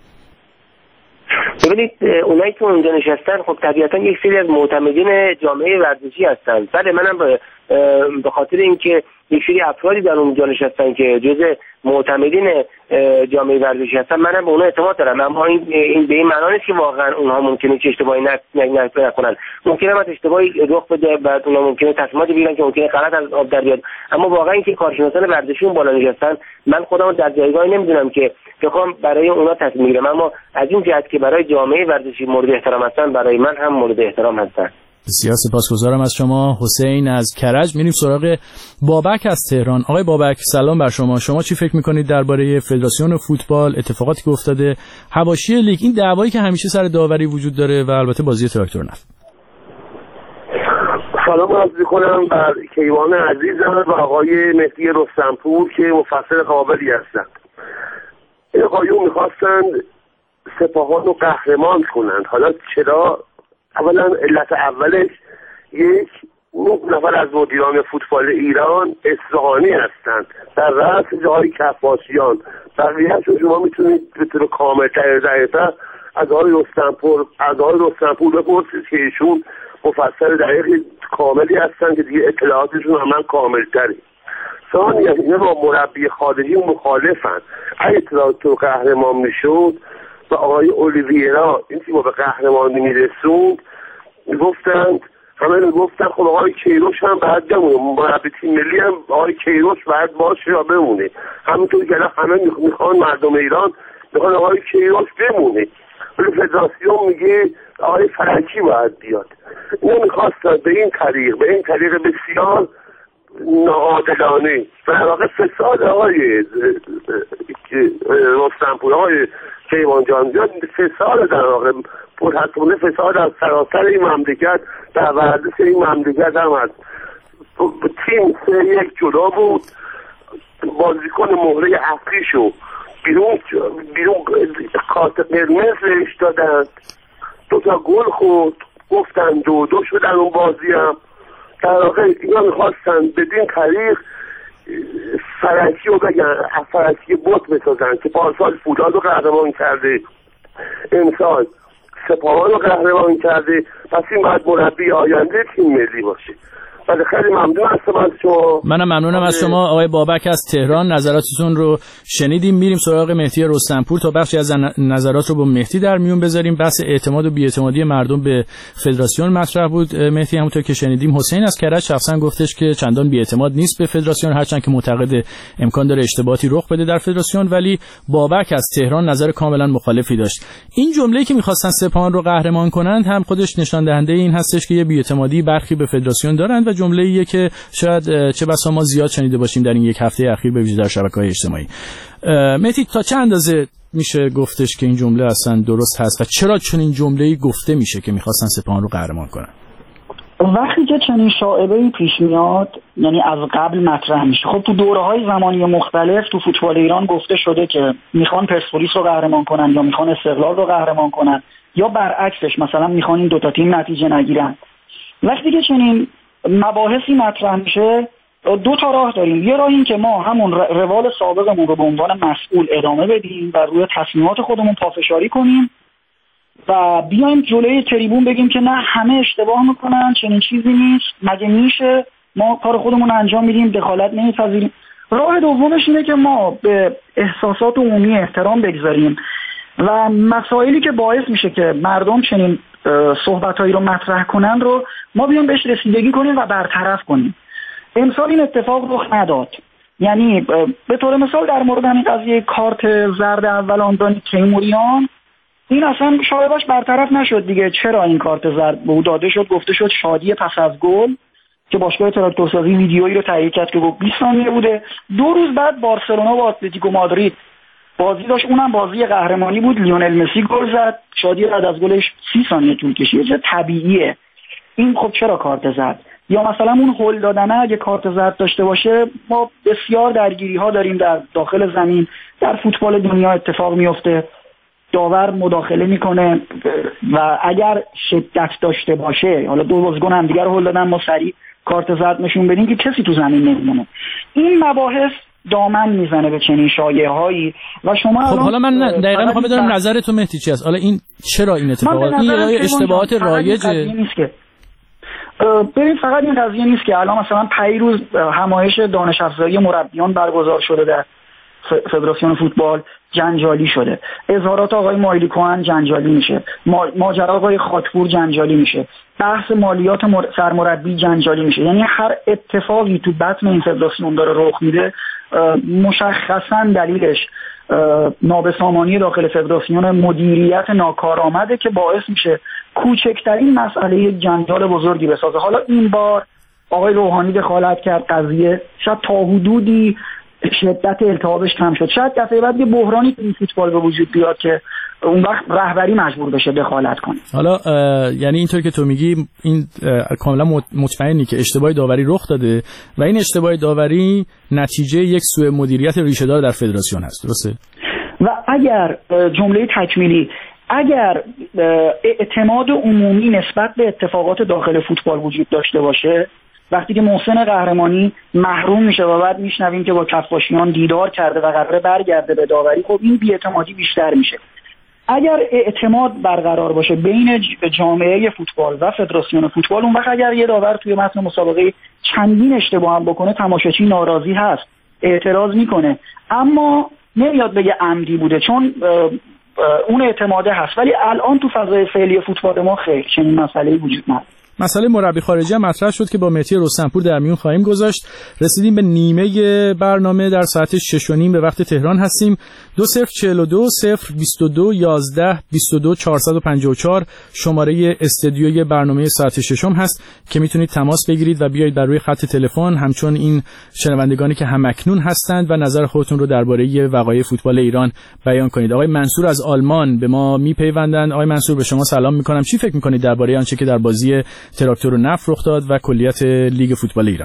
ببینید اونایی که اونجا نشستن خب طبیعتا یک سری از معتمدین جامعه ورزشی هستن. بله منم به خاطر اینکه یک سری افرادی در اونجا نشستن که جزء معتمدین جامعه ورزشی هستن، منم به اونها اعتماد دارم. اما این این به این معنی نیست که واقعا اونها ممکنه چه اشتباهی نکنن. ممکنه من اشتباهی رخ بده، بعد اونها ممکنه تصمیماتی بگیرن که ممکنه غلط از آب در بیاد. اما واقعا اینکه کارشناسان ورزشی اون بالا نشستن، من خودم در جایگاهی نمیدونم که بخوام برای اونها تصمیم بگیرم، اما از این جهت که برای جامعه ورزشی مورد احترام هستن، برای من هم مورد احترام هستن. بسیار سپاسگزارم از شما. حسین از کرج. میریم سراغ بابک از تهران. آقای بابک سلام بر شما. شما چی فکر میکنید درباره فدراسیون فوتبال، اتفاقاتی که افتاده، حواشی لیگ، این دعوایی که همیشه سر داوری وجود داره و البته بازی تراکتور نفت؟ سلام عرض می‌کنم بر کیوان عزیزم و آقای مهدی رستمپور که مفسر قابلی هستند. این آقایون می‌خواستند سپاهان رو قهرمان کنند. حالا چرا؟ اولا علت اولش یک نه نفر از مدیران فوتبال ایران اصفهانی هستند، در رأس جای کفاشیان. بقیه‌شون شما میتونید به طور کامل‌تر دقیق‌تر از آقای رستمپور از آقای رستمپور بپرسید که ایشون مفسر دقیق کاملی هستن که دیگه اطلاعاتشون هم من کامل‌تره. ثانیاً اینا با مربی خارجی مخالفن. اگه اطلاعات تو قهرمان میشد و آقای اولیویرا این تیم به قهرمانی میرسوند میگفتند همه میگفتن خب آقای کیروش هم باید بمونه، مربی تیم ملی هم آقای کیروش باید باشه یا بمونه. همونطور که همه میخوان مردم ایران میخوان آقای کیروش بمونه، ولی فدراسیون میگه آقای فرنگی باید بیاد. اینا میخواستن به این طریق به این طریق بسیار ناعادلانه و در واقع فساد آقای رستمپور آقای کیوان جان فساد در واقع پرحتمونه فساد از سراسر این مملکت در ورزش این مملکت هم هست. تیم سه یک جدا بود، بازیکن مهره افریشو بیرون بیرون کارت قرمز بهش دادن، دو تا گل خورد، گفتن دو دو شدن اون بازی هم. در واقع اینا میخواستن بدین طریق فرنگی رو بگن، فرنگی بوت بسازن که پارسال فولاد رو قهرمان کرده، امسال سپاهان رو قهرمان کرده، پس این باید مربی آینده تیم ملی باشه. بله خیلی ممنون هستم از شما. منم ممنونم از شما آقای بابک از تهران. نظراتتون رو شنیدیم. میریم سراغ مهدی رستمپور تا بخشی از نظرات رو با مهدی در میون بذاریم. بحث اعتماد و بی‌اعتمادی مردم به فدراسیون مطرح بود. مهدی همونطور که شنیدیم حسین از کرج شخصا گفتش که چندان بی‌اعتماد نیست به فدراسیون، هرچند که معتقد امکان داره اشتباهاتی رخ بده در فدراسیون، ولی بابک از تهران نظر کاملا مخالفی داشت. این جمله‌ای که می‌خواستن سپاهان رو قهرمان کنند هم خودش نشان دهنده این هستش که یه بی‌اعتمادی برخی به فدراسیون دارند و جمله‌ایه که شاید چه بسا ما زیاد شنیده باشیم در این یک هفته اخیر به ویژه در شبکه‌های اجتماعی. مهدی تا چه اندازه میشه گفتش که این جمله اصلا درست هست و چرا چنین جمله‌ای گفته میشه که می‌خواستن سپاهان رو قهرمان کنن؟ وقتی که چنین شایعه‌ای پیش میاد یعنی از قبل مطرح میشه. خب تو دوره‌های زمانی مختلف تو فوتبال ایران گفته شده که میخوان پرسپولیس رو قهرمان کنن یا میخوان استقلال رو قهرمان کنن یا برعکسش، مثلا میخوان این دو تا تیم نتیجه نگیرن. وقتی که چنین مباحثی مطرح میشه دو تا راه داریم. یه راه این که ما همون روال سابقمون رو به عنوان مسئول ادامه بدیم و روی تصمیمات خودمون پافشاری کنیم و بیایم جلوی تریبون بگیم که نه همه اشتباه میکنن، چنین چیزی نیست، مگه میشه، ما کار خودمون انجام میدیم، دخالت نمیپذیریم. راه دومش اینه که ما به احساسات عمومی احترام بگذاریم و مسائلی که باعث میشه که مردم چنین صحبتایی رو مطرح کنن رو ما بیایم بهش رسیدگی کنیم و برطرف کنیم. امسال این اتفاق رخ نداد. یعنی به طور مثال در مورد این قضیه کارت زرد اول آندانی تیموریان، این اصلا شایبش برطرف نشد دیگه. چرا این کارت زرد به او داده شد؟ گفته شد شادی پس از گل که باشگاه تراکتورسازی ویدیویی رو تهیه کرد که گفت بیست ثانیه بوده. دو روز بعد بارسلونا و اتلتیکو مادرید بازی داشت، اونم بازی قهرمانی بود، لیونل مسی گل زد، شادی بعد از گلش سی ثانیه طول کشید. چه طبیعیه این. خب چرا کارت زرد؟ یا مثلا اون هول دادنه اگه کارت زرد داشته باشه، ما بسیار درگیری ها داریم در داخل زمین، در فوتبال دنیا اتفاق میفته، داور مداخله میکنه و اگر شدت داشته باشه، حالا دو بازیکن هم دیگه رو هول دادن، ما سریع کارت زرد نشون بدیم که کسی تو زمین نمیمونه. این مباحث دامن میزنه به چنین شایعه‌هایی و شما خب حالا من دقیقاً میخوام بدونم نظر تو مهدی چی است. حالا این چرا این اتفاقات؟ این یه اشتباهات رایجه نیست که ببین فقط این قضیه نیست که الان مثلا پیروز همایش دانش افزایی مربیان برگزار شده در فدراسیون فوتبال، جنجالی شده. اظهارات آقای مایلی کوهن جنجالی میشه، ماجرا آقای خاکپور جنجالی میشه، بحث مالیات سرمربی جنجالی میشه. یعنی هر اتفاقی تو بطن این فدراسیون داره رخ میده مشخصا دلیلش نابسامانی داخل فدراسیون، مدیریت ناکارآمده که باعث میشه کوچکترین مسئله جنجال بزرگی بسازه. حالا این بار آقای روحانی دخالت کرد، قضیه شاید تا حدودی شدت التهابش کم شد، شاید دفعه بعد یه بحرانی تو فوتبال به وجود بیاد که اون وقت رهبری مجبور بشه دخالت کنه. حالا یعنی اینطور که تو میگی این کاملا مطمئنی که اشتباه داوری رخ داده و این اشتباه داوری نتیجه یک سوء مدیریت ریشه‌دار در فدراسیون هست، درسته؟ و اگر جمله تکمیلی اگر اعتماد عمومی نسبت به اتفاقات داخل فوتبال وجود داشته باشه، وقتی که محسن قهرمانی محروم میشه و بعد میشنویم که با کفاشیان دیدار کرده و قراره برگرده به داوری، خب این بی‌اعتمادی بیشتر میشه. اگر اعتماد برقرار باشه بین جامعه فوتبال و فدراسیون فوتبال، اون وقت اگر یه داور توی متن مسابقه چندین اشتباه هم بکنه، تماشاچی ناراضی هست، اعتراض میکنه، اما نمیاد بگه عمدی بوده، چون اون اعتماده هست. ولی الان تو فضای فعلی فوتبال ما خیر چنین مسئله‌ای وجود نداره. مسئله مربی خارجی هم مطرح شد که با مهدی رستمپور در میون خواهیم گذاشت. رسیدیم به نیمه برنامه، در ساعت شش و نیم به وقت تهران هستیم. دو صفر چهل و دو صفر بیست و دو یازده بیست و دو چهارصد و پنجاه و چهار شماره استودیوی برنامه ساعت ششم هست که میتونید تماس بگیرید و بیایید بر روی خط تلفن همچون این شنوندگانی که همکنون هستند و نظر خودتون رو درباره وقایع فوتبال ایران بیان کنید. آقای منصور از آلمان به ما میپیوندند. آقای منصور به شما سلام میکنم. چی فکر میکنید درباره آنچه که در بازی تراکتور و نفت رخ داد و کلیت لیگ فوتبال ایران؟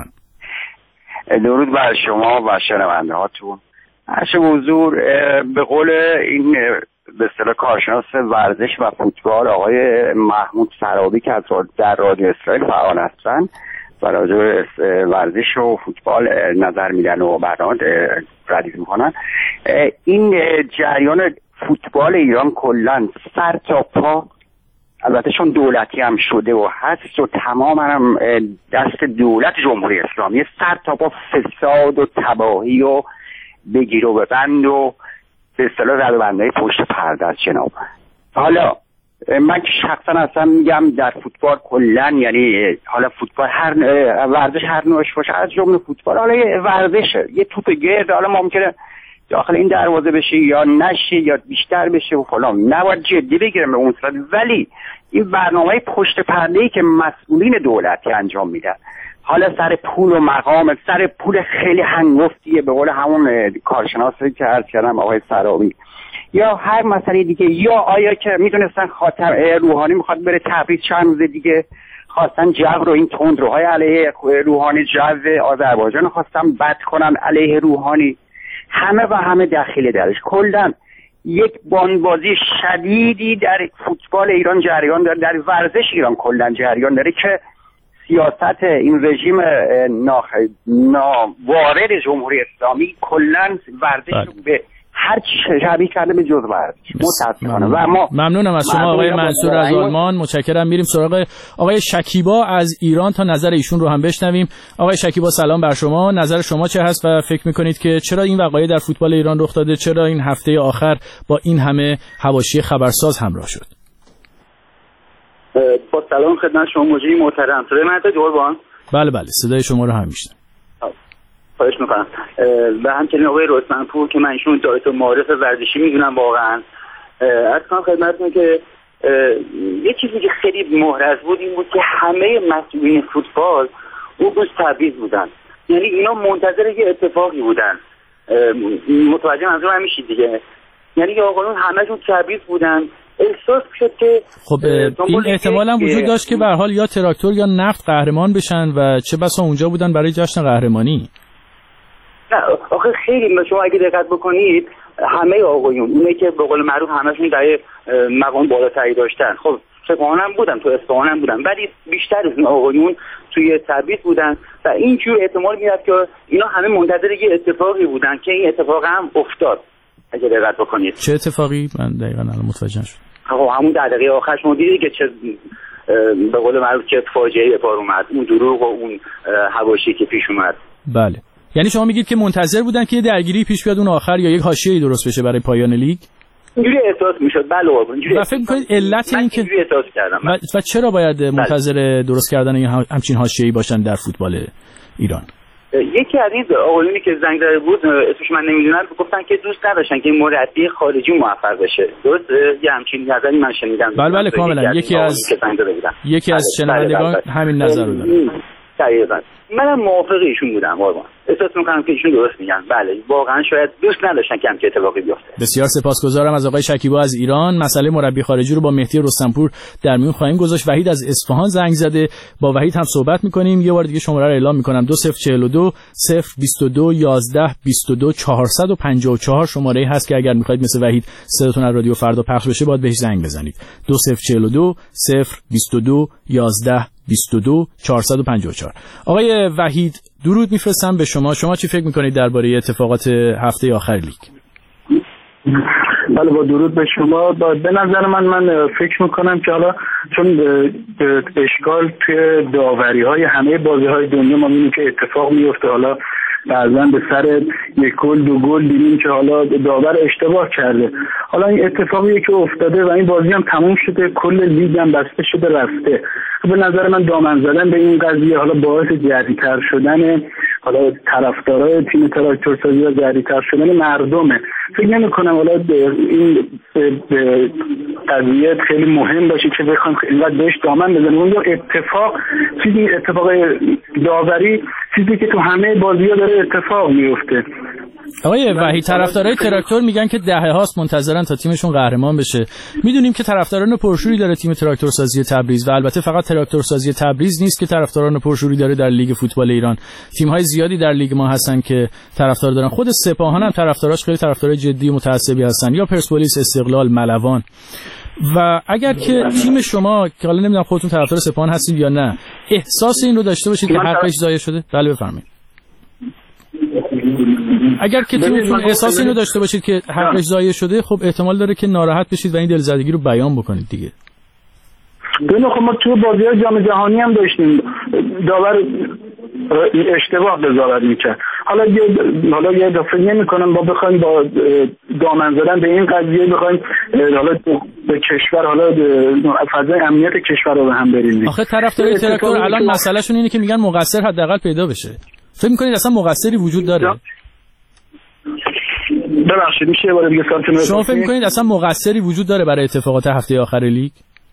درود بر شما و شنونده هاتون. عرض حضور، به قول این به اصطلاح کارشناس ورزش و فوتبال آقای محمود سرابی که از در رادیو اسرائیل فعال هستن و راجع به ورزش و فوتبال نظر میدن و برنامه ردیف میکنن، این جریان فوتبال ایران کلا سر تا پا، البته چون دولتی هم شده و هست و تمام هم دست دولت جمهوری اسلامی، سر تا پا فساد و تباهی و بگیر و ببند و به اصطلاح رد و بندهای پشت پرده است جناب. حالا من که شخصا اصلا میگم در فوتبال کلا، یعنی حالا فوتبال هر ورزش هر نوعش باشه، از جمله فوتبال، حالا یه ورزشه، یه توپ گرد، حالا ممکنه داخل این دروازه بشه یا نشه یا بیشتر بشه و فلان، نباید جدی بگیرم به اون صورت. ولی این برنامه پشت پرده‌ای که مسئولین دولتی انجام میدن، حالا سر پول و مقام، سر پول خیلی هنگفتیه، به قول همون کارشناسی که عرض کردم آقای سرابی، یا هر مسئله دیگه، یا آیا که میدونستن خاطر روحانی میخواد بره تبریز چند روز دیگه، خواستن جو رو، این تندروهای علیه روحانی، جو آذربایجان خواستن بد کنن علیه روحانی، همه و همه دخیل درش. کلا یک بانبازی شدیدی در فوتبال ایران جریان داره، در ورزش ایران کلا جریان داره که سیاست این رژیم ناوارد جمهوری اسلامی کلا ورزش رو به هر چی شبیه کرده به جز ورزش. متاسفانه. و ما ممنونم از شما آقای منصور از آلمان. متشکرم. میریم سراغ آقای شکیبا از ایران تا نظر ایشون رو هم بشنویم. آقای شکیبا سلام بر شما. نظر شما چه هست و فکر میکنید که چرا این وقایع در فوتبال ایران رخ داده؟ چرا این هفته آخر با این همه حواشی خبرساز همراه شد؟ با سلام خدمت شما مجری محترم. صدای من تا قربان؟ بله بله صدای شما رو هم میشنم. خواهش میکنم. و همچنین آقای رستمپور که من ایشون دایت و معارف ورزشی میدونم واقعا. عرض کنم خدمتتون که یه چیزی که خیلی محرز بود این بود که همه مسئولین فوتبال اون روز تبعیض بودن، یعنی اینا منتظر یه اتفاقی بودن. متوجه منظورم میشید دیگه؟ یعنی آقایون همه‌شون تبعیض بودن. احساس شد که خب این احتمال هم وجود داشت که به هر حال یا تراکتور یا نفت قهرمان بشن و چه بسا اونجا بودن برای جشن قهرمانی. نه آخه خیلی شما اگه دقت بکنید همه آقایون اونایی که به قول معروف همه‌شون در مقام بالاتری داشتن، خب سپاهان هم بودن، تو اصفهان هم بودن، ولی بیشتر از این آقایون توی تبعیض بودن و اینجور احتمال میاد که اینا همه منتظر یه اتفاقی بودن که این اتفاق هم افتاد. اگه دقت بکنید چه اتفاقی؟ من دقیقاً الان متوجه شدم. خب همون در دقیقه آخر شما دیدید که چه به قول معروف چه فاجعه‌ای به بار اومد، اون دروغ و اون حواشی که پیش اومد. بله، یعنی شما میگید که منتظر بودن که یه درگیری پیش بیاد اون آخر یا یک حاشیه‌ای درست بشه برای پایان لیگ؟ اینجوری احساس میشد. بله و فکر می‌کنید علت این که احساس کردم و, و چرا باید منتظر درست کردن همچین حاشیه‌ای باشن در فوتبال ایران؟ یکی از این آقایونی که زنگ زده بود اسمش من نمیدونم گفتن که دوست نداشتن که مربی خارجی موفق بشه. درست یه همچین نظری من شنیدم. بله بله کاملا. یکی از یکی از شنوندگان همین نظر رو داره. دقیقاً. منم موافق ایشون بودم قربان. احساس میکنم که ایشون درست میگن. بله واقعا شاید دوست نداشتن که همچین اتفاقی بیفته. بسیار سپاسگزارم از آقای شکیبا از ایران. مسئله مربی خارجی رو با مهدی رستمپور در میون خواهیم گذاشت. وحید از اصفهان زنگ زده، با وحید هم صحبت میکنیم. یه بار دیگه شماره رو اعلام میکنم: دو صفر چهل و دو صفر بیست و دو یازده بیست و دو چهارصد و پنجاه و چهار شماره هست که اگر میخواید مثل وحید صداتون از رادیو فردا پخش بشه باید بهش زنگ بزنید. دو صفر چهل و دو صفر بیست و دو یازده بیست و دو چهارصد و پنجاه و چهار. آقای وحید درود میفرستم به شما. شما چی فکر میکنید درباره اتفاقات هفته آخر لیگ؟ بله با درود به شما. به نظر من من فکر میکنم که حالا چون اشکال توی داوری های همه بازی های دنیا ما میبینیم که اتفاق میفته، حالا بعضا به سر یک گل دو گل دیدیم که حالا داور اشتباه کرده. حالا این اتفاقی که افتاده و این بازی هم تموم شده، کل لیگ هم بسته شده رفته. به نظر من دامن زدن به این قضیه حالا باعث جدی‌تر شدن حالا طرفدارای تیم تراکتورسازی و جدی‌تر شدن مردمه. فکر نمی‌کنم حالا این قضیه خیلی مهم باشه که بخوام اینقدر بهش دامن بزنیم. اون اتفاق چیزی اتفاق داوری چیزی که تو همه بازی‌ها داره اتفاق میفته. آقای وحید طرفدارای تراکتور میگن که دهه هاست منتظرن تا تیمشون قهرمان بشه. میدونیم که طرفداران پرشوری داره تیم تراکتورسازی تبریز و البته فقط تراکتورسازی تبریز نیست که طرفداران پرشوری داره در لیگ فوتبال ایران. تیم‌های زیادی در لیگ ما هستن که طرفدار دارن. خود سپاهان هم طرفداراش خیلی طرفدارای جدی و متعصبی هستن، یا پرسپولیس، استقلال، ملوان. و اگر که تیم شما که حالا نمیدونم خودتون طرفدار سپاهان هستید یا نه، احساس این رو داشته باشید که حقش ضایع شده؟ بله بفرمایید. اگر که تیمتون احساس اینو داشته باشید که حقش ضایع شده، خب احتمال داره که ناراحت بشید و این دلزدگی رو بیان بکنید دیگه. ببین خب ما تو بازی‌های جام جهانی هم داشتیم داور اشتباه قضاوت می‌کرد. حالا یه حالا یه دفعه نمی‌کنم با بخوایم با دامن زدن به این قضیه بخوایم حالا به کشور حالا فضای امنیت کشور رو به هم بریزیم. آخه طرفدارای تراکتور الان مسئلهشون اینه که میگن مقصر حداقل پیدا بشه. فکر می‌کنید اصلا مقصری وجود داره؟ ببخشید میشه یه بار دیگه سوالتون رو شما فکر می‌کنید اصلا مقصری وجود داره برای اتفاقات هفته آخر لیگ؟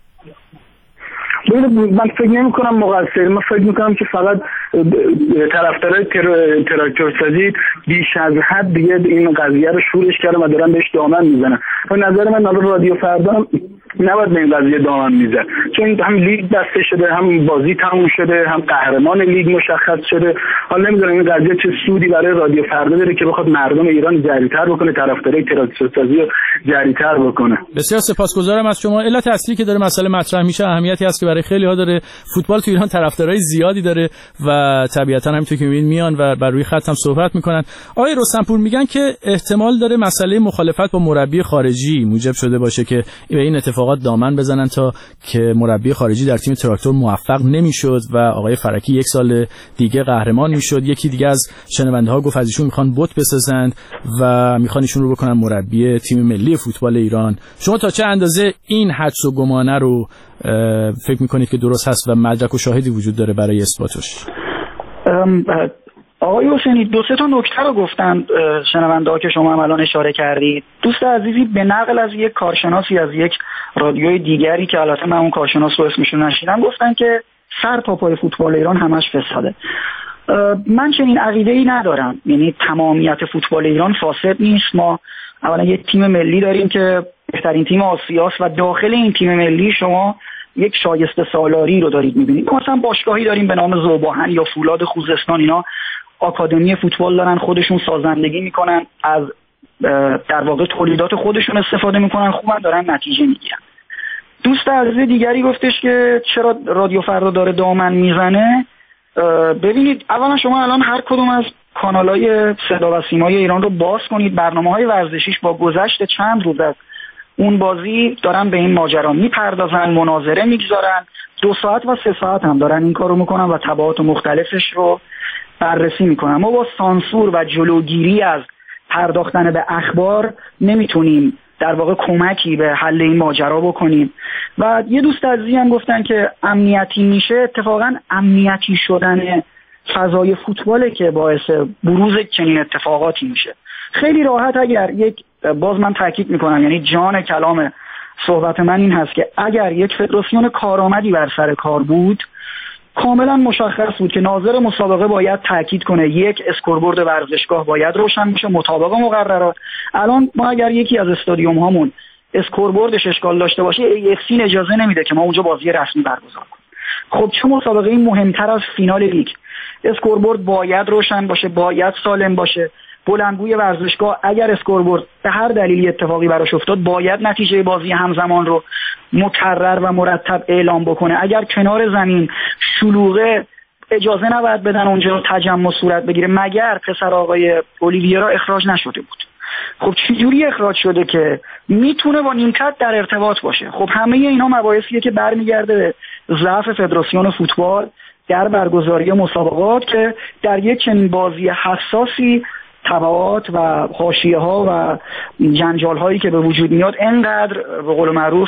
من فکر نمی کنم مقصر. من فکر میکنم که فقط طرفدارای تراکتورسازی بیش از حد دیگه این قضیه رو شورش کردن و دارن بهش دامن میزنن. به نظر من حالا رادیو فردا هم نباید به این قضیه دامن میزنه، چون هم لیگ بسته شده، هم بازی تموم شده، هم قهرمان لیگ مشخص شده. حالا نمیدونم این قضیه چه سودی برای رادیو فردا داره که بخواد مردم ایران جری‌تر بکنه، طرفدارای تراکتورسازی رو جری‌تر بکنه. بسیار سپاسگزارم از شما. علت اصلی که داره مسئله مطرح میشه اهمیتی هست که برای خیلی ها داره. فوتبال تو ایران طرفدارای زیادی داره و طبیعتا همینطور که میبینید میان و بر روی خط هم صحبت میکنن. آقای رستمپور میگن که احتمال داره مسئله مخالفت با مربی خارجی موجب شده باشه که به این اتفاقات دامن بزنن تا که مربی خارجی در تیم تراکتور موفق نمیشد و آقای فرکی یک سال دیگه قهرمان میشد. یکی دیگه از شنونده ها گفت از ایشون میخوان بت بسازند و میخوان ایشون رو بکنن مربی تیم ملی فوتبال ایران. شما تا چه اندازه این حدس و گمانه رو فکر میکنید که درست هست و مدرک و شاهدی وجود داره برای اثباتش؟ آقای حسینی دو سه تا نکته رو گفتن شنونده ها که شما هم الان اشاره کردید. دوست عزیزی به نقل از یک کارشناسی از یک رادیوی دیگری که البته من اون کارشناس رو اسمشون نشیدم گفتن که سر تا پای فوتبال ایران همش فساده. من چنین عقیده‌ای ندارم. یعنی تمامیت فوتبال ایران فاسد نیست. ما اولا یک تیم ملی داریم که بهترین تیم آسیاست و داخل این تیم ملی شما یک شایسته سالاری رو دارید می‌بینید. مثلا باشگاهی داریم به نام ذوباهن یا فولاد خوزستان، اینا آکادمی فوتبال دارن، خودشون سازندگی میکنن، از در واقع تولیدات خودشون استفاده میکنن، خوبن دارن نتیجه میگیرن. دوست عزیز دیگری گفتش که چرا رادیو فردا داره دامن میزنه. ببینید اولا شما الان هر کدوم از کانالای صدا و سیمای ایران رو باز کنید، برنامه‌های ورزشیش با گذشت چند روز از اون بازی دارن به این ماجرا میپردازن، مناظره میگذارن، دو ساعت و سه ساعت هم دارن این کارو میکنن و تبعات مختلفش رو بررسی میکنن. ما با سانسور و جلوگیری از پرداختن به اخبار نمیتونیم در واقع کمکی به حل این ماجرا بکنیم. و یه دوست عزیزی هم گفتن که امنیتی میشه. اتفاقا امنیتی شدن فضای فوتباله که باعث بروز چنین اتفاقاتی میشه. خیلی راحت اگر یک، باز من تاکید میکنم، یعنی جان کلام صحبت من این هست که اگر یک فدراسیون کارآمدی بر سر کار بود کاملا مشخص بود که ناظر مسابقه باید تاکید کنه یک، اسکوربورد ورزشگاه باید روشن باشه مطابق مقررات. الان ما اگر یکی از استادیوم هامون اسکوربوردش اشکال داشته باشه، ای اف سی اجازه نمیده که ما اونجا بازی رسمی برگزار کنیم. خب چه مسابقه این مهمتر از فینال لیگ؟ اسکوربورد باید روشن باشه، باید سالم باشه. بلندگوی ورزشگاه اگر اسکوربورد به هر دلیلی اتفاقی براش افتاد باید نتیجه بازی همزمان رو مکرر و مرتب اعلام بکنه. اگر کنار زمین شلوغه، اجازه نباید بدن اونجا تجمع صورت بگیره مگر پسر آقای اولیویرا اخراج نشده بود. خب چجوری اخراج شده که میتونه با نیمکت در ارتباط باشه؟ خب همه اینا مباحثیه که برمیگرده به ضعف فدراسیون فوتبال در برگزاری مسابقات که در یک چنین بازی حساسی تبعات و حاشیه‌ها و جنجال‌هایی که به وجود میاد انقدر به قول معروف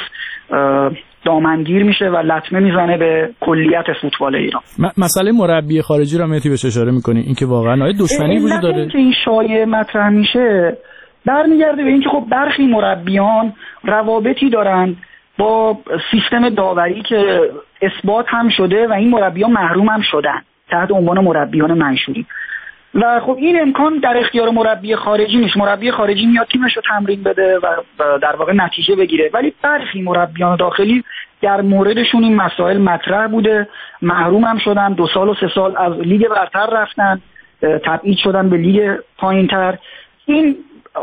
دامنگیر میشه و لطمه میزنه به کلیت فوتبال ایران. م- مسئله مربی خارجی رو میتی بهش اشاره می‌کنی، این که واقعا آیه دشمنی وجود داره. این که این شایعه مطرح میشه برمیگرده به اینکه خب برخی مربیان روابطی دارن با سیستم داوری که اثبات هم شده و این مربیان محروم هم شدن تحت عنوان مربیان منشوری. و خب این امکان در اختیار مربی خارجی نیست. مربی خارجی میاد تیمش رو تمرین بده و در واقع نتیجه بگیره، ولی برخی مربیان داخلی در موردشون این مسائل مطرح بوده، محروم هم شدن، دو سال و سه سال از لیگ برتر رفتن، تبعید شدن به لیگ پایینتر. این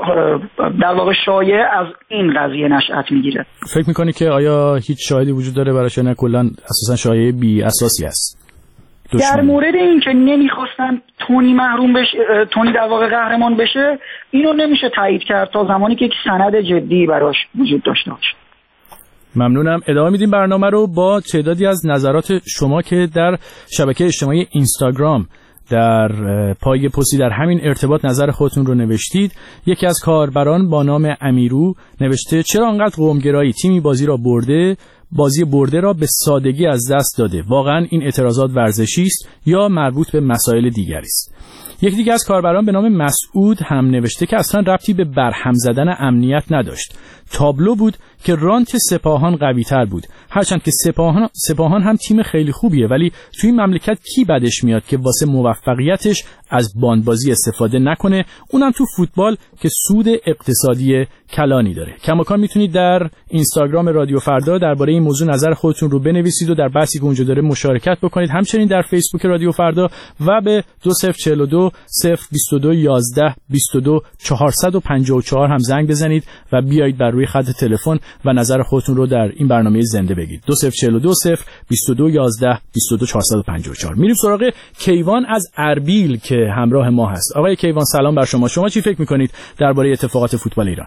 در واقع شایعه از این قضیه نشأت میگیره. فکر میکنی که آیا هیچ شاهدی وجود داره براش یا نه کلا اساسا شایعه بی اساسی است؟ در مورد این که نمیخواستن تونی محروم بشه، تونی در واقع قهرمان بشه، اینو نمیشه تایید کرد تا زمانی که یک سند جدی براش وجود داشته باشه. ممنونم. ادامه میدیم برنامه رو با تعدادی از نظرات شما که در شبکه اجتماعی اینستاگرام در پای پستی در همین ارتباط نظر خودتون رو نوشتید. یکی از کاربران با نام امیرو نوشته چرا انقدر قومگرایی، تیمی بازی را برده بازی برده را به سادگی از دست داده. واقعا این اعتراضات ورزشی است یا مربوط به مسائل دیگری است؟ یک دیگه از کاربران به نام مسعود هم نوشته که اصلا ربطی به برهم زدن امنیت نداشت. تابلو بود که رانت سپاهان قوی تر بود. هرچند که سپاهان سپاهان هم تیم خیلی خوبیه، ولی توی این مملکت کی بدش میاد که واسه موفقیتش از باندبازی استفاده نکنه، اونم تو فوتبال که سود اقتصادی کلانی داره. کماکان میتونید در اینستاگرام رادیو فردا درباره این موضوع نظر خودتون رو بنویسید و در بحثی که اونجا داره مشارکت بکنید. همچنین در فیسبوک رادیو فردا و به دو صفر چهل و دو صفر بیست و دو یازده بیست و دو چهارصد و پنجاه و چهار هم زنگ بزنید و بیایید بر روی خط تلفن و نظر خودتون رو در این برنامه زنده بگید. دو صفر چهل و دو صفر بیست و دو یازده بیست و دو چهارصد و پنجاه و چهار. میریم سراغ کیوان از اربیل که همراه ما هست. آقای کیوان سلام بر شما. شما چی فکر می‌کنید درباره اتفاقات فوتبال ایران؟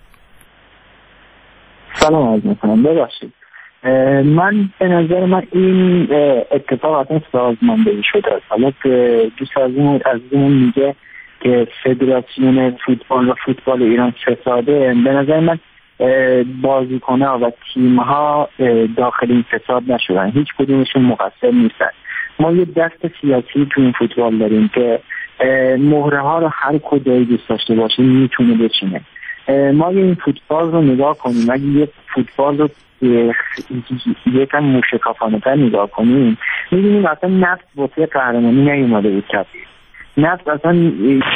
سلام عرض می‌کنم. ببخشید من به نظر من این اتفاق اصلا سازماندهی شده است. حالا که دوست عزیزمون عزیزمون میگه که فدراسیون فوتبال و فوتبال ایران فساده، به نظر من بازیکن‌ها و تیم‌ها داخل این فساد نشدن، هیچ کدومشون مقصر نیستن. ما یه دست سیاسی تو این فوتبال داریم که مهره ها رو هر کجایی دوست داشته باشه میتونه بچینه. ما این فوتبال رو نگاه کنیم، اگه یه فوتبال رو یکم موشکافانه تر نگاه کنیم می‌بینیم اصلا نفت واسه قهرمانی نیومده بود کسی. نفت اصلا.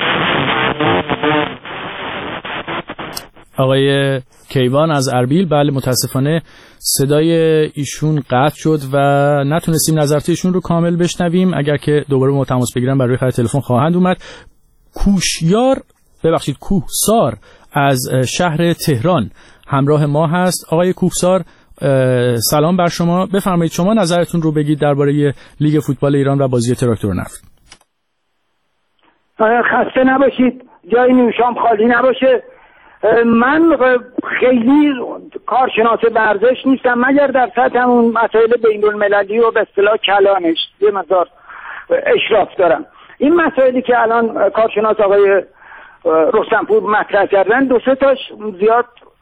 آقای کیوان از اربیل، بله متاسفانه صدای ایشون قطع شد و نتونستیم نظرات ایشون رو کامل بشنویم. اگر که دوباره ما تماس بگیرن برای خط تلفن خواهند اومد. کوشیار ببخشید کوهسار از شهر تهران همراه ما هست. آقای کوهسار سلام بر شما، بفرمایید شما نظرتون رو بگید درباره لیگ فوتبال ایران و بازی تراکتور نفت. خسته نباشید، جای نیوشام خالی نباشه. من خیلی کارشناس ورزش نیستم مگر در سطح همون مسائل بین المللی و به اصطلاح کلانش یه مقدار اشراف دارم. این مسائلی که الان کارشناس آقای رستمپور مطرح کردن دو سه تاش زیاد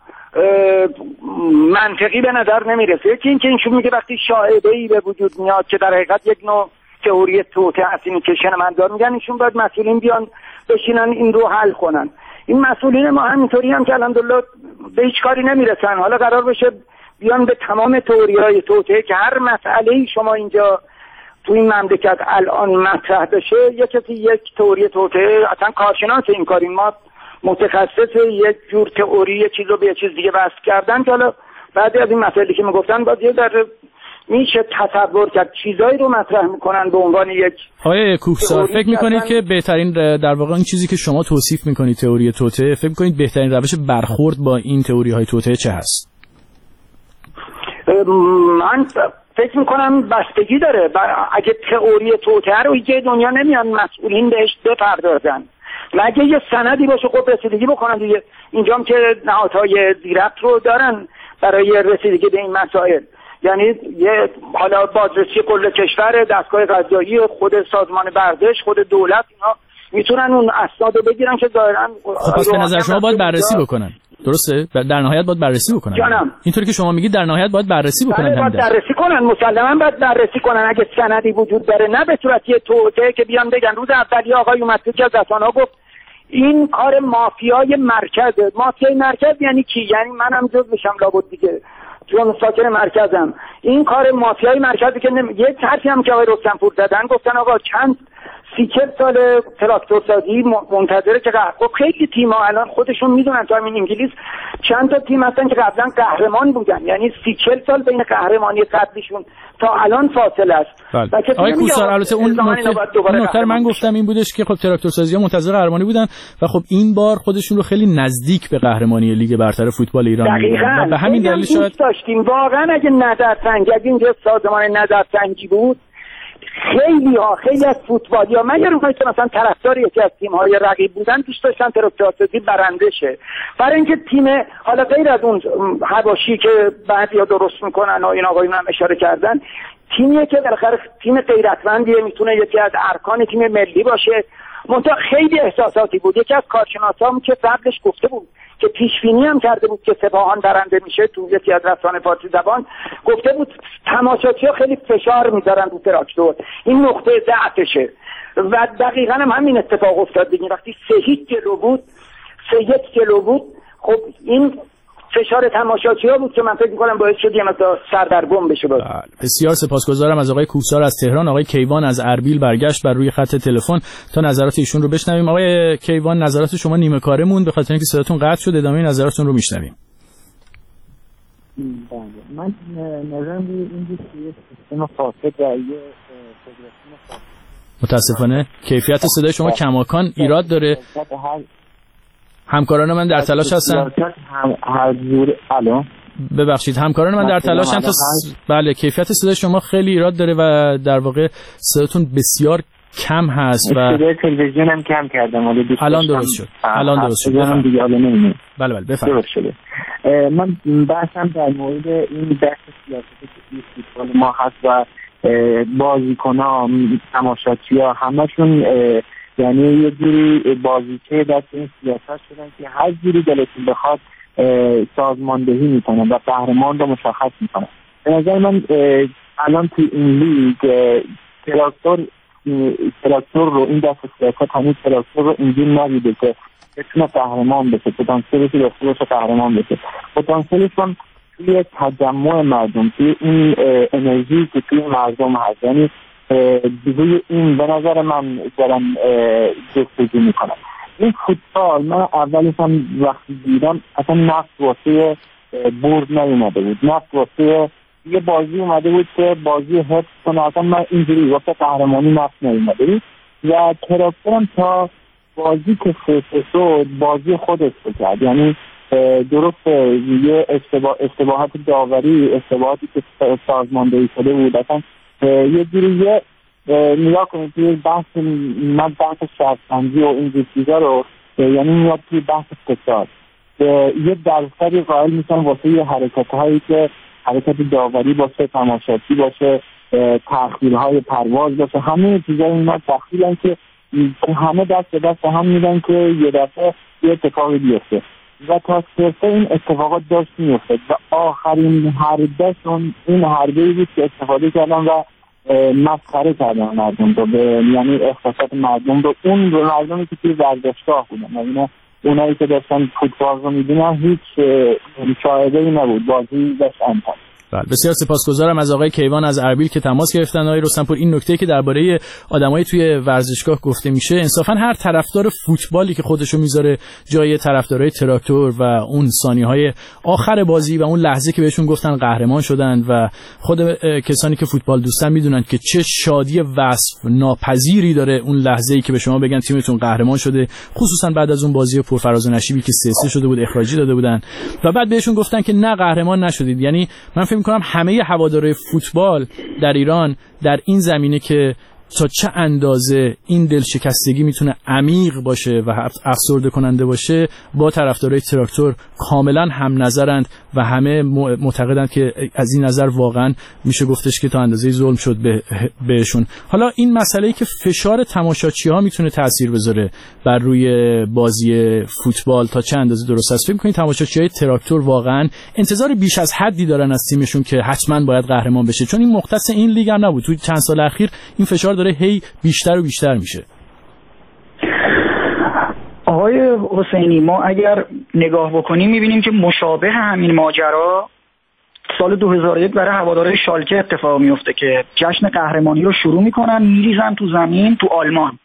منطقی به نظر نمیرسه. یکی این که اینشون میگه وقتی شاهده‌ای به وجود میاد که در حقیقت یک نوع تئوری توطئه هست، اینی که شنوندگان میگن ایشون باید مسئولین بیان بشینن این رو حل کنن. این مسئولین ما همینطوری هم که الحمدلله به هیچ کاری نمیرسن. حالا قرار بشه بیان به تمام تئوری‌های توطئه که هر مسئله‌ای شما اینجا تو این مملکت الان مطرح بشه، یک کسی یک تئوری توطئه، اصلا کارشناس این کاری، ما متخصص یک جور تئوری یک چیز رو به یک چیز دیگه وصل کردن که حالا بعضی از این مسائلی که میگفتن باید یه ذره میشه تصور کرد چیزایی رو مطرح میکنن به عنوان یک. آقای کوهسار فکر میکنید که بهترین در واقع این چیزی که شما توصیف میکنید تئوری توطئه، فکر میکنید بهترین روش برخورد با این تئوری های توطئه چه هست؟ من فکر میکنم بستگی داره. اگه تئوری توطئه رو یه دنیا نمیان مسئولین بهش بپردازن، مگه یه سندی باشه خب رسیدگی بکنن دیگه. اینجام که نهادهای زیرفت رو دارن برای رسیدگی به این مسائل، یعنی یه حالا بازرسی کل کشور، دستگاه قضایی، خود سازمان ورزش، خود دولت، اینا میتونن اون اسناد رو بگیرن که ظاهرا. خب پس به نظر شما باید بررسی بکنن، درسته؟ در نهایت باید بررسی بکنن. جانم. اینطوری که شما میگید در نهایت باید بررسی بکنن. باید بررسی کنن، مسلما باید بررسی کنن. اگه سندی وجود داره، نه به صورت یه توطئه که بیان بگن روز اولی آقای اومد تو که از رسانه‌ها گفت این کار مافیای مرکزه. مافیای مرکز یعنی کی؟ یعنی منم جز میشم لابد دیگه، چون ساکن مرکزم. این کار مافیای مرکزی که نمی... یه حرفی هم که آقای رستمپور زدن، گفتن آقا چند سی چل سال تراکتور سازی منتظره که قهر... خب خیلی تیم‌ها الان خودشون میدونن، تو همین انگلیس چند تا تیم هستن که قبلا قهرمان بودن، یعنی سی چل سال بین قهرمانی قبلیشون تا الان فاصله است. آقای کوهسار البته اون نکته من گفتم این بودش که خب تراکتور سازی‌ها منتظر قهرمانی بودن و خب این بار خودشون رو خیلی نزدیک به قهرمانی لیگ برتر فوتبال ایران می‌دونن. به همین دلیل شاید داشتیم واقعا اگه نظرسنجی، اگه اینجا سازمان نظرسنجی بود، خیلی ها خیلی از فوتبالی‌ها مگر اونهایی که مثلا طرفدار یکی از تیم‌های رقیب بودن دوست داشتن تراکتور سازی برنده شه، برای اینکه تیم حالا غیر از اون حواشی که بعضیا درست میکنن و این آقایون هم اشاره کردن، تیمیه که بالاخره تیم غیرتمندیه، میتونه یکی از ارکان تیم ملی باشه. منتها خیلی احساساتی بود. یکی از کارشناسام که قبلش گفته بود که پیشبینی هم کرده بود که سپاهان برنده میشه، تو یکی از رسانه فارسی زبان گفته بود تماشاچی‌ها خیلی فشار میذارن رو تراکتور، این نقطه ضعفشه و دقیقاً هم همین اتفاق افتاد دیگه. وقتی سه هیچ جلو بود، سه یک جلو بود، خب این فشار تماشاچی‌ها بود که من فکر می‌کنم باعث شد یه مقدار سردرگم بشه. بود بسیار سپاسگزارم از آقای کوهسار از تهران. آقای کیوان از اربیل برگشت بر روی خط تلفن تا نظرات ایشون رو بشنویم. آقای کیوان نظرات شما نیمه کاره موند به خاطر اینکه صداتون قطع شد، ادامه نظراتتون رو میشنویم. بله من نظرم این بود که سیستم فاسد و یه فدراسیون فاسد، متاسفانه کیفیت صدای شما کماکان ایراد داره. همکاران من در تلاش هستن هر جور الان ببخشید همکاران من در تلاش هستن تا س... بله کیفیت صدای شما خیلی ایراد داره و در واقع صداتون بسیار کم هست و صدای تلویزیون هم کم کردم ولی الان درست شد. الان درست شد. الان دیگه الان نمیاد. بله بله بفرمایید. درست شده. من بحثم در مورد این بحث سیاسی که فوتبال ما هست و بازیکن‌ها، تماشاگرها همشون یعنی یه جوری بازیچه دست این سیاست شدن که هر جوری دلتون بخواد سازماندهی میکنن و قهرمان رو مشخص میکنن. به نظر من الان تو این لیگ تراکتور تراکتور رو این دست سیاست هنوز تراکتور رو اینجور ندیده که بتونه قهرمان بشه، پتانسیلی که داشته باشه قهرمان بشه. پتانسیلش هم توی تجمع مردم، توی این انرژی که توی مردم هست، یعنی روی این به نظر من دارم جستجو میکنم. این فوتبال من اولش هم وقتی دیدم اصلا نفت واسه برد نیومده بود، نفت واسه یه بازی اومده بود که بازی حفظ کنه، اصلا من اینجوری واسه قهرمانی نفت نیومده بود و تراکتورم تا بازی که سه شد بازی خودش کرد، یعنی درست یه اشتباه اشتباهات داوری، اشتباهاتی که سازماندهی شده بود، اصلا یه جوری یه نگاه کنید توی بحث من بحث شرط‌بندی و این چیزا رو یعنی میاد توی بحث فساد یه درصدی قائل میشن واسه یه حرکت‌هایی که حرکت داوری باشه، تماشاچی باشه، تأخیرهای پرواز باشه، همه چیزا اینا تأخیرن که همه دست به دست هم میدن که یه دفعه یه اتفاقی بیفته و تا صرفه این اتفاقات داشت میفته و آخرین حربهشون این حربه‌ای بود که استفاده کردن و مسخره کردن مردم رو، به یعنی احساسات مردم رو، اون رو مردمی که توی ورزشگاه بودن، یعنی اونایی که داشتن فوتبال رو میدونن هیچ شاهده‌ای نبود، بازی داشت انتن بله بسیار سپاسگزارم از آقای کیوان از اربیل که تماس گرفتن. آقای رستمپور، این نکته که درباره آدمای توی ورزشگاه گفته میشه، انصافا هر طرفدار فوتبالی که خودشو میذاره جای طرفدارای تراکتور و اون ثانیه‌های آخر بازی و اون لحظه که بهشون گفتن قهرمان شدن و خود کسانی که فوتبال دوستن میدونن که چه شادی وصف ناپذیری داره اون لحظه‌ای که به شما بگن تیمتون قهرمان شده، خصوصا بعد از اون بازی پرفراز و نشیبی که سه سه شده بود، اخراجی داده بودن و بعد بهشون گفتن که نه قهرمان نشدید. یعنی من فکر می‌کنم همه هوادارهای فوتبال در ایران در این زمینه که تا چه اندازه این دلشکستگی میتونه عمیق باشه و افسرده کننده باشه با طرفدارای تراکتور کاملا هم نظرند و همه معتقدند که از این نظر واقعا میشه گفتش که تا اندازه ظلم شد به بهشون. حالا این مسئله‌ای که فشار تماشاچی‌ها میتونه تأثیر بذاره بر روی بازی فوتبال تا چه اندازه درست است، فکر می‌کنید تماشاچی‌های تراکتور واقعا انتظار بیش از حدی دارن از تیمشون که حتما باید قهرمان بشه؟ چون این مختص این لیگ هم نبود، تو چند سال اخیر این فشار داره هی بیشتر و بیشتر میشه. آقای حسینی، ما اگر نگاه بکنیم میبینیم که مشابه همین ماجرا سال دو هزار و یک برای هوادارهای شالکه اتفاق میفته که جشن قهرمانی رو شروع میکنن، میریزن تو زمین، تو آلمان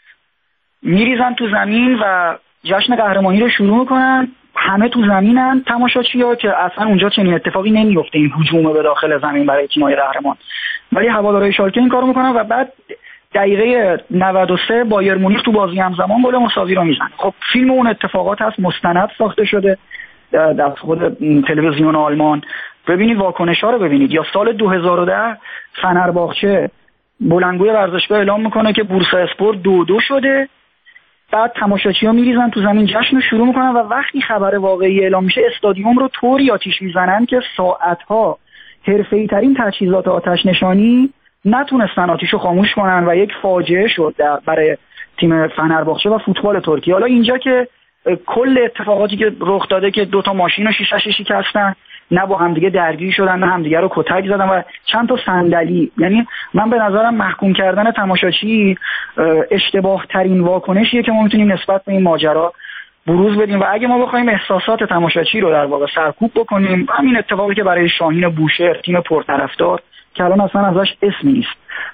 میریزن تو زمین و جشن قهرمانی رو شروع میکنن، همه تو زمینن تماشاچی‌ها که اصلا اونجا چنین اتفاقی نمیفته، این هجوم به داخل زمین برای تیم‌های قهرمان، ولی هوادارهای شالکه این کارو میکنن و بعد دقیقه نود و سه بایر مونیخ تو بازی همزمان گل مساوی رو میزنه. خب فیلم اون اتفاقات هست، مستند ساخته شده در خود تلویزیون آلمان، ببینید واکنش‌ها رو ببینید. یا سال دو هزار و ده فنرباغچه بلندگوی ورزشگاه اعلام میکنه که بورسا اسپورت دو دو شده، بعد تماشاچی‌ها میریزن تو زمین جشن رو شروع میکنن و وقتی خبر واقعی اعلام میشه استادیوم رو طوری آتیش میزنن که ساعت‌ها حرفه‌ای ترین تجهیزات آتش نشانی نتونستن آتیشو خاموش کنن و یک فاجعه شد برای تیم فنرباغچه و فوتبال ترکیه. حالا اینجا که کل اتفاقاتی که رخ داده که دو تا ماشین رو شیشه‌اش شکستن، نه با همدیگه درگیری شدن، نه همدیگه رو کتک زدن و چند تا صندلی، یعنی من به نظرم محکوم کردن تماشاچی اشتباه ترین واکنشیه که ما میتونیم نسبت به این ماجرا بروز بدیم و اگه ما بخوایم احساسات تماشاچی رو در واقع سرکوب بکنیم، همین اتفاقی که برای شاهین بوشهر تیم پرطرفدار که الان اصلا ازش اسمی نیست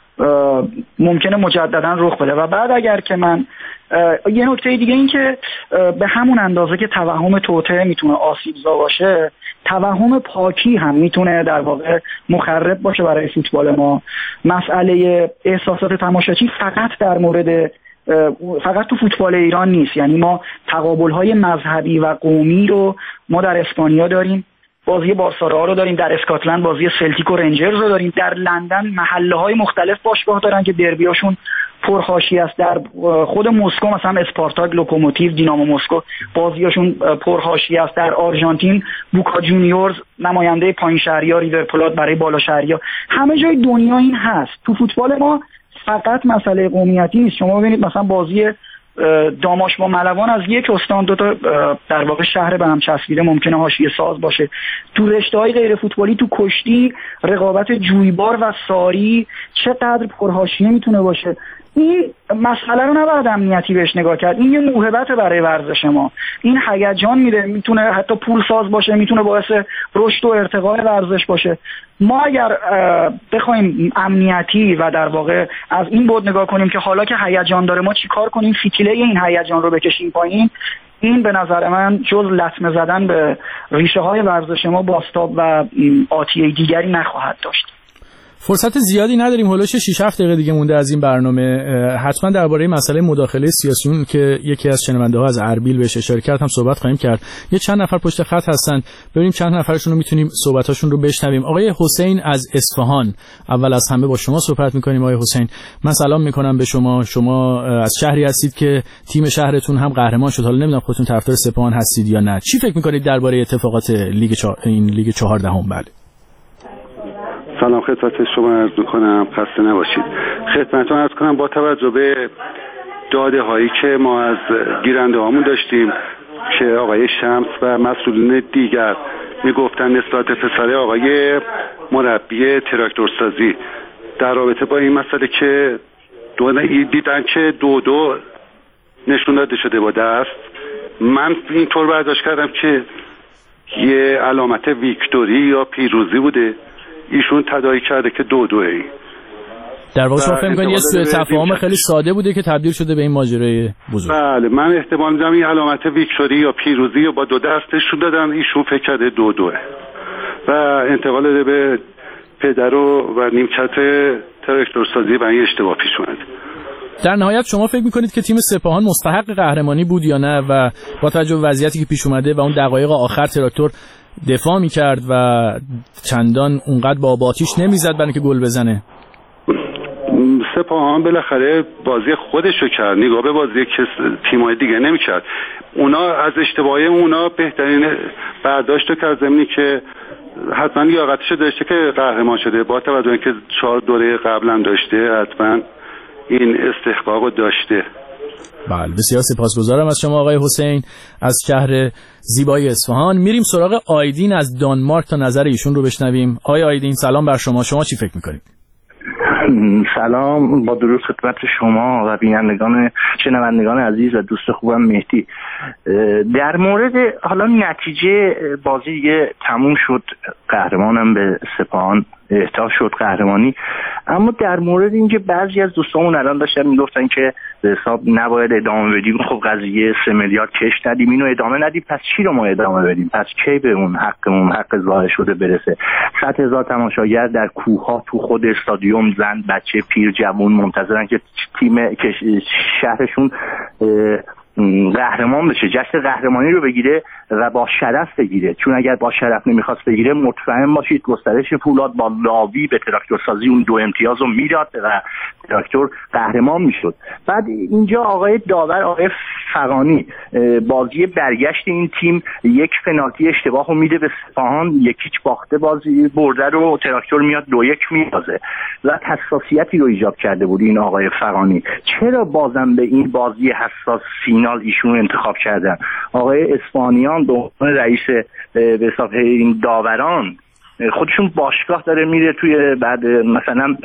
ممکنه مجددا رخ بده. و بعد اگر که من یه نکته دیگه این که به همون اندازه که توهم توطئه میتونه آسیبزا باشه، توهم پاکی هم میتونه در واقع مخرب باشه برای فوتبال ما. مسئله احساسات تماشاچی فقط در مورد فقط تو فوتبال ایران نیست، یعنی ما تقابل‌های مذهبی و قومی رو ما در اسپانیا داریم، بازی بارسا رو داریم، در اسکاتلند بازی سلتیک و رنجرز رو داریم، در لندن محله‌های مختلف باشگاه دارن که دربیاشون پرخاشی است، در خود مسکو مثلا اسپارتاک، لوکوموتیو، دینامو مسکو بازیاشون پرخاشی است، در آرژانتین بوکا جونیورز نماینده پایین شهریا، ریور پلات برای بالا شهریا، همه جای دنیا این هست. تو فوتبال ما فقط مسئله قومیتی نیست. شما ببینید مثلا بازی داماش با ملوان از یک استان دو تا در واقع شهر به هم چسبیده ممکنه حاشیه ساز باشه. تو رشته‌های غیر فوتبالی تو کشتی رقابت جویبار و ساری چقدر پرحاشیه میتونه باشه. این مسئله رو نباید امنیتی بهش نگاه کرد، این یه موهبت برای ورزش ما، این هیجان میده، میتونه حتی پول ساز باشه، میتونه باعث رشد و ارتقاء ورزش باشه. ما اگر بخوایم امنیتی و در واقع از این بود نگاه کنیم که حالا که هیجان داره ما چی کار کنیم فتیله این هیجان رو بکشیم پایین، این به نظر من جز لطمه زدن به ریشه های ورزش ما بازتاب و آتیه دیگری نخواهد داشت. فرصت زیادی نداریم، هولوش شش هفت دقیقه دیگه مونده از این برنامه. حتما درباره مسئله مداخله سیاسیون که یکی از شنونده ها از اربیل بهش اشاره کرد هم صحبت خواهیم کرد. یه چند نفر پشت خط هستن، ببینیم چند نفرشون رو میتونیم صحبتاشون رو بشنویم. آقای حسین از اصفهان، اول از همه با شما صحبت میکنیم. آقای حسین، من سلام میکنم به شما. شما از شهری هستید که تیم شهرتون هم قهرمان شد. حالا نمیدونم خودتون طرفدار سپاهان هستید یا نه. چی فکر میکنید درباره اتفاقات لیگ چا... این لیگ چهاردهم؟ بله. سلام خدمت شما عرض میکنم، خسته نباشید. خدمتتون عرض کنم با توجه به داده هایی که ما از گیرنده هامون داشتیم که آقای شمس و مسئولین دیگر میگفتن نسبت به پسر آقای مربی تراکتورسازی در رابطه با این مسئله که دو دیدن که دو دو نشون داده شده با دست، من اینطور برداشت کردم که یه علامت ویکتوری یا پیروزی بوده، ایشون تداعی کرده که دو دوه. در واقع شما فکر می‌کنید یه سوء تفاهم خیلی ساده بوده که تبدیل شده به این ماجرای بزرگ؟ بله، من احتمال می‌دم این علامت ویکتوری یا پیروزی یا با دو دستشون دادن، ایشون فکر کرده دو دوه و انتقال داده به پدر و, و نیمکت تراکتورسازی و این اشتباه پیش اومد. در نهایت شما فکر می‌کنید که تیم سپاهان مستحق قهرمانی بود یا نه و با توجه به وضعیتی که پیش اومده و اون دقایق آخر تراکتور دفاع می‌کرد و چندان اونقدر با آتیش نمی‌زد برای اینکه گل بزنه؟ سپاهان بالاخره بازی خودشو کرد، نگاه به بازی که تیم‌های دیگه نمی‌کرد. اونا از اشتباهی اونا بهترین برداشت که از زمینی که حتما لیاقتشو داشته که قهرمان شده، با توجه به اینکه چهار دوره قبلا داشته حتما این استحقاقو داشته. بله، بسیار سپاسگزارم از شما آقای حسین از شهر زیبای اصفهان. میریم سراغ آیدین از دانمارک تا نظر ایشون رو بشنویم. آقای آیدین سلام بر شما، شما چی فکر می‌کنید؟ سلام، با درود خدمت شما و بینندگان شنوندگان عزیز و دوست خوبم مهدی. در مورد حالا نتیجه بازی دیگه تموم شد، قهرمانم به سپاهان اهدا شد قهرمانی، اما در مورد اینکه بعضی از دوستامون الان داشتن میگفتن که به حساب نباید ادامه بدیم، خب قضیه سه میلیارد کش ندیم، اینو ادامه ندیم، پس چی رو ما ادامه بدیم؟ پس کی به اون حقمون حق ظاهر شده برسه؟ صد هزار تماشاگر در کوه‌ها تو خود استادیوم، زن بچه پیر جوان منتظرن که تیم که شهرشون قهرمان بشه، جشن قهرمانی رو بگیره و با شرف بگیره، چون اگر با شرف نمیخواست بگیره مطمئن باشید گسترش فولاد با لاوی به تراکتورسازی اون دو امتیاز رو میداد و تراکتور قهرمان میشد. بعد اینجا آقای داور آقای فغانی بازی برگشت این تیم یک پنالتی اشتباه رو میده به سپاهان، یکیچ باخته بازی برده رو تراکتور میاد دو یک میازه و حساسیتی رو ایجاد کرده بود این آقای فغانی. چرا بازم به این بازی حساس فینال ایشون انتخاب کردن؟ آقای اسپانیان به عنوان رئیس به حساب این داوران خودشون باشگاه داره میره توی بعد مثلا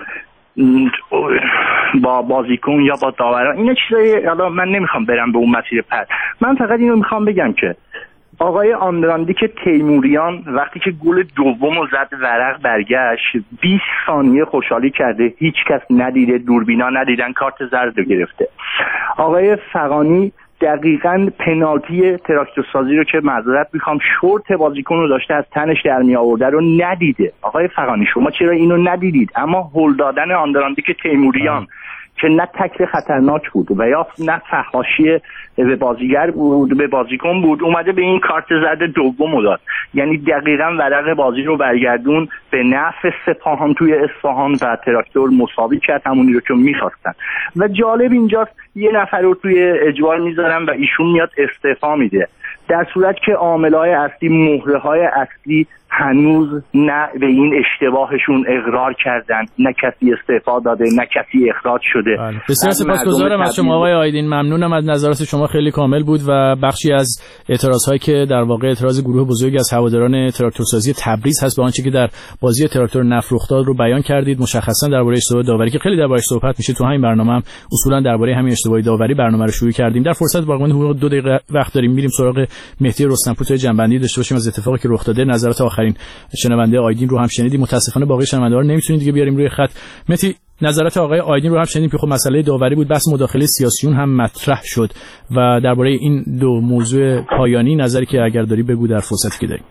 با بازیکن یا با داوران، اینا چیزایی حالا من نمیخوام برم به اون مسیر پس، من فقط اینو میخوام بگم که آقای آندراندیک تیموریان وقتی که گل دومو زد ورق برگشت بیست ثانیه خوشحالی کرده، هیچ کس ندیده، دوربینا ندیدن، کارت زرد رو گرفته. آقای فغانی دقیقاً پنالتی تراکتورسازی رو که معذرت میخوام شورت بازیکن رو داشته از تنش در می آورده رو ندیده. آقای فغانی شما چرا اینو ندیدید؟ اما هل دادن آندراندیک تیموریان که نه تکل خطرناک بود و یا نه فحاشی به بازیگر بود به بازیکن بود، اومده به این کارت زرد دوم داد، یعنی دقیقاً ورق بازی رو برگردون به نفع سپاهان توی اصفهان و تراکتور مساوی کرد همونی رو که می‌خواستن. و جالب اینجاست یه نفر رو توی اجبار میذارن و ایشون میاد استعفا میده، در صورت که عامل‌های اصلی، مهره‌های اصلی هنوز نه به این اشتباهشون اقرار کردن، نه کسی استعفا داده، نه کسی اخراج شده. بله. بسیار سپاسگزارم از شما آقای آیدین، ممنونم از نظرات شما، خیلی کامل بود و بخشی از اعتراض‌هایی که در واقع اعتراض گروه بزرگی از هواداران تراکتورسازی تبریز هست به آنچه که در بازی تراکتور نفروختاد رو بیان کردید، مشخصا درباره اشتباه داوری که خیلی دربارش صحبت میشه تو همین برنامه هم اصولا درباره همین اشتباه داوری برنامه رو شروع کردیم. در فرصت باقی مونده دو دقیقه وقت داریم، میریم سراغ مهدی رستمپور تا جنبندی داشته باشیم از اتفاقی که رخ داده. نظرات آخرین شنونده آیدین رو هم شنیدیم، متاسفانه باقی شنونده‌ها رو نمیتونید دیگه بیاریم روی خط. مهدی نظرات آقای آیدین رو هم شنیدیم که خب مسئله داوری بود، بحث مداخله سیاسیون هم مطرح شد و درباره این دو موضوع پایانی نظری که اگر داری بگو در فرصتی که داریم.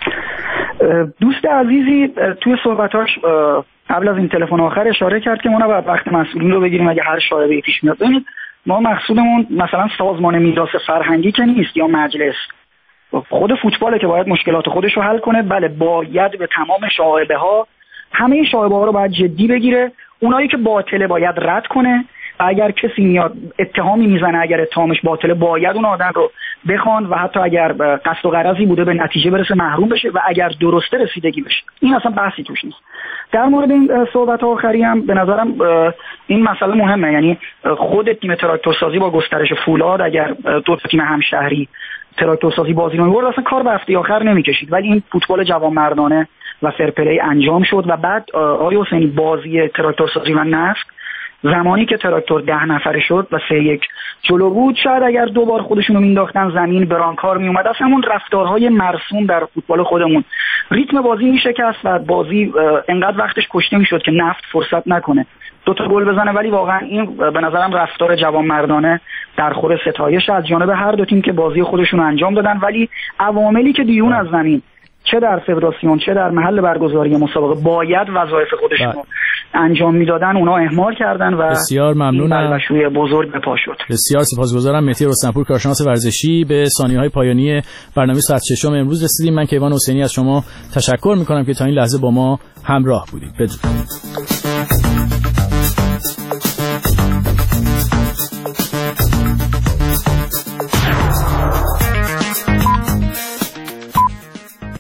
دوست عزیزی توی صحبتاش قبل از این تلفن آخر اشاره کرد که ما نباید وقت مسئولین رو بگیریم اگه هر شایعه‌ای پیش میاد. ببینید ما مقصودمون مثلا سازمان میراث فرهنگی که نیست یا مجلس، خود فوتباله که باید مشکلات خودش رو حل کنه. بله باید به تمام شایعه ها، همه این شایعه ها رو باید جدی بگیره، اونایی که باطله باید رد کنه. اگر کسی میاد اتهامی میزنه، اگر اتهامش باطله باید اون آدم رو بخوان و حتی اگر قصد و غرضی بوده به نتیجه برسه محروم بشه و اگر درسته رسیدگی بشه. این اصلا بحثی توش نیست. در مورد این صحبت آخری هم به نظرم این مسئله مهمه، یعنی خود تیم تراکتورسازی با گسترش فولاد اگر دو تیم همشهری تراکتورسازی بازی رو می‌برد اصلا کار به هفته آخر نمی‌کشید، ولی این فوتبال جوانمردانه و فرپلی انجام شد و بعد آقای حسینی بازی تراکتورسازی و نفت زمانی که تراکتور ده نفره شد و سه یک جلو بود، شاید اگر دو بار خودشون رو مینداختن زمین برانکار میومد. از همون رفتارهای مرسوم در فوتبال خودمون ریتم بازی میشکست و بازی انقدر وقتش کشته میشد که نفت فرصت نکنه دو تا گل بزنه. ولی واقعا این به نظرم رفتار جوانمردانه در خور ستایش از جانب هر دو تیم که بازی خودشون انجام دادن، ولی عواملی که دیون از زمین چه در فدراسیون چه در محل برگزاری مسابقه باید وظایف خودشون رو انجام میدادن، اونا اهمال کردن و بسیار ممنونم. بلبشوی بزرگ به پا شد. بسیار سپاسگزارم. مهدی رستمپور، کارشناس ورزشی. به ثانیه‌های پایانی برنامه ساعت ششم امروز رسیدیم. من کیوان حسینی از شما تشکر میکنم که تا این لحظه با ما همراه بودید. بدرود.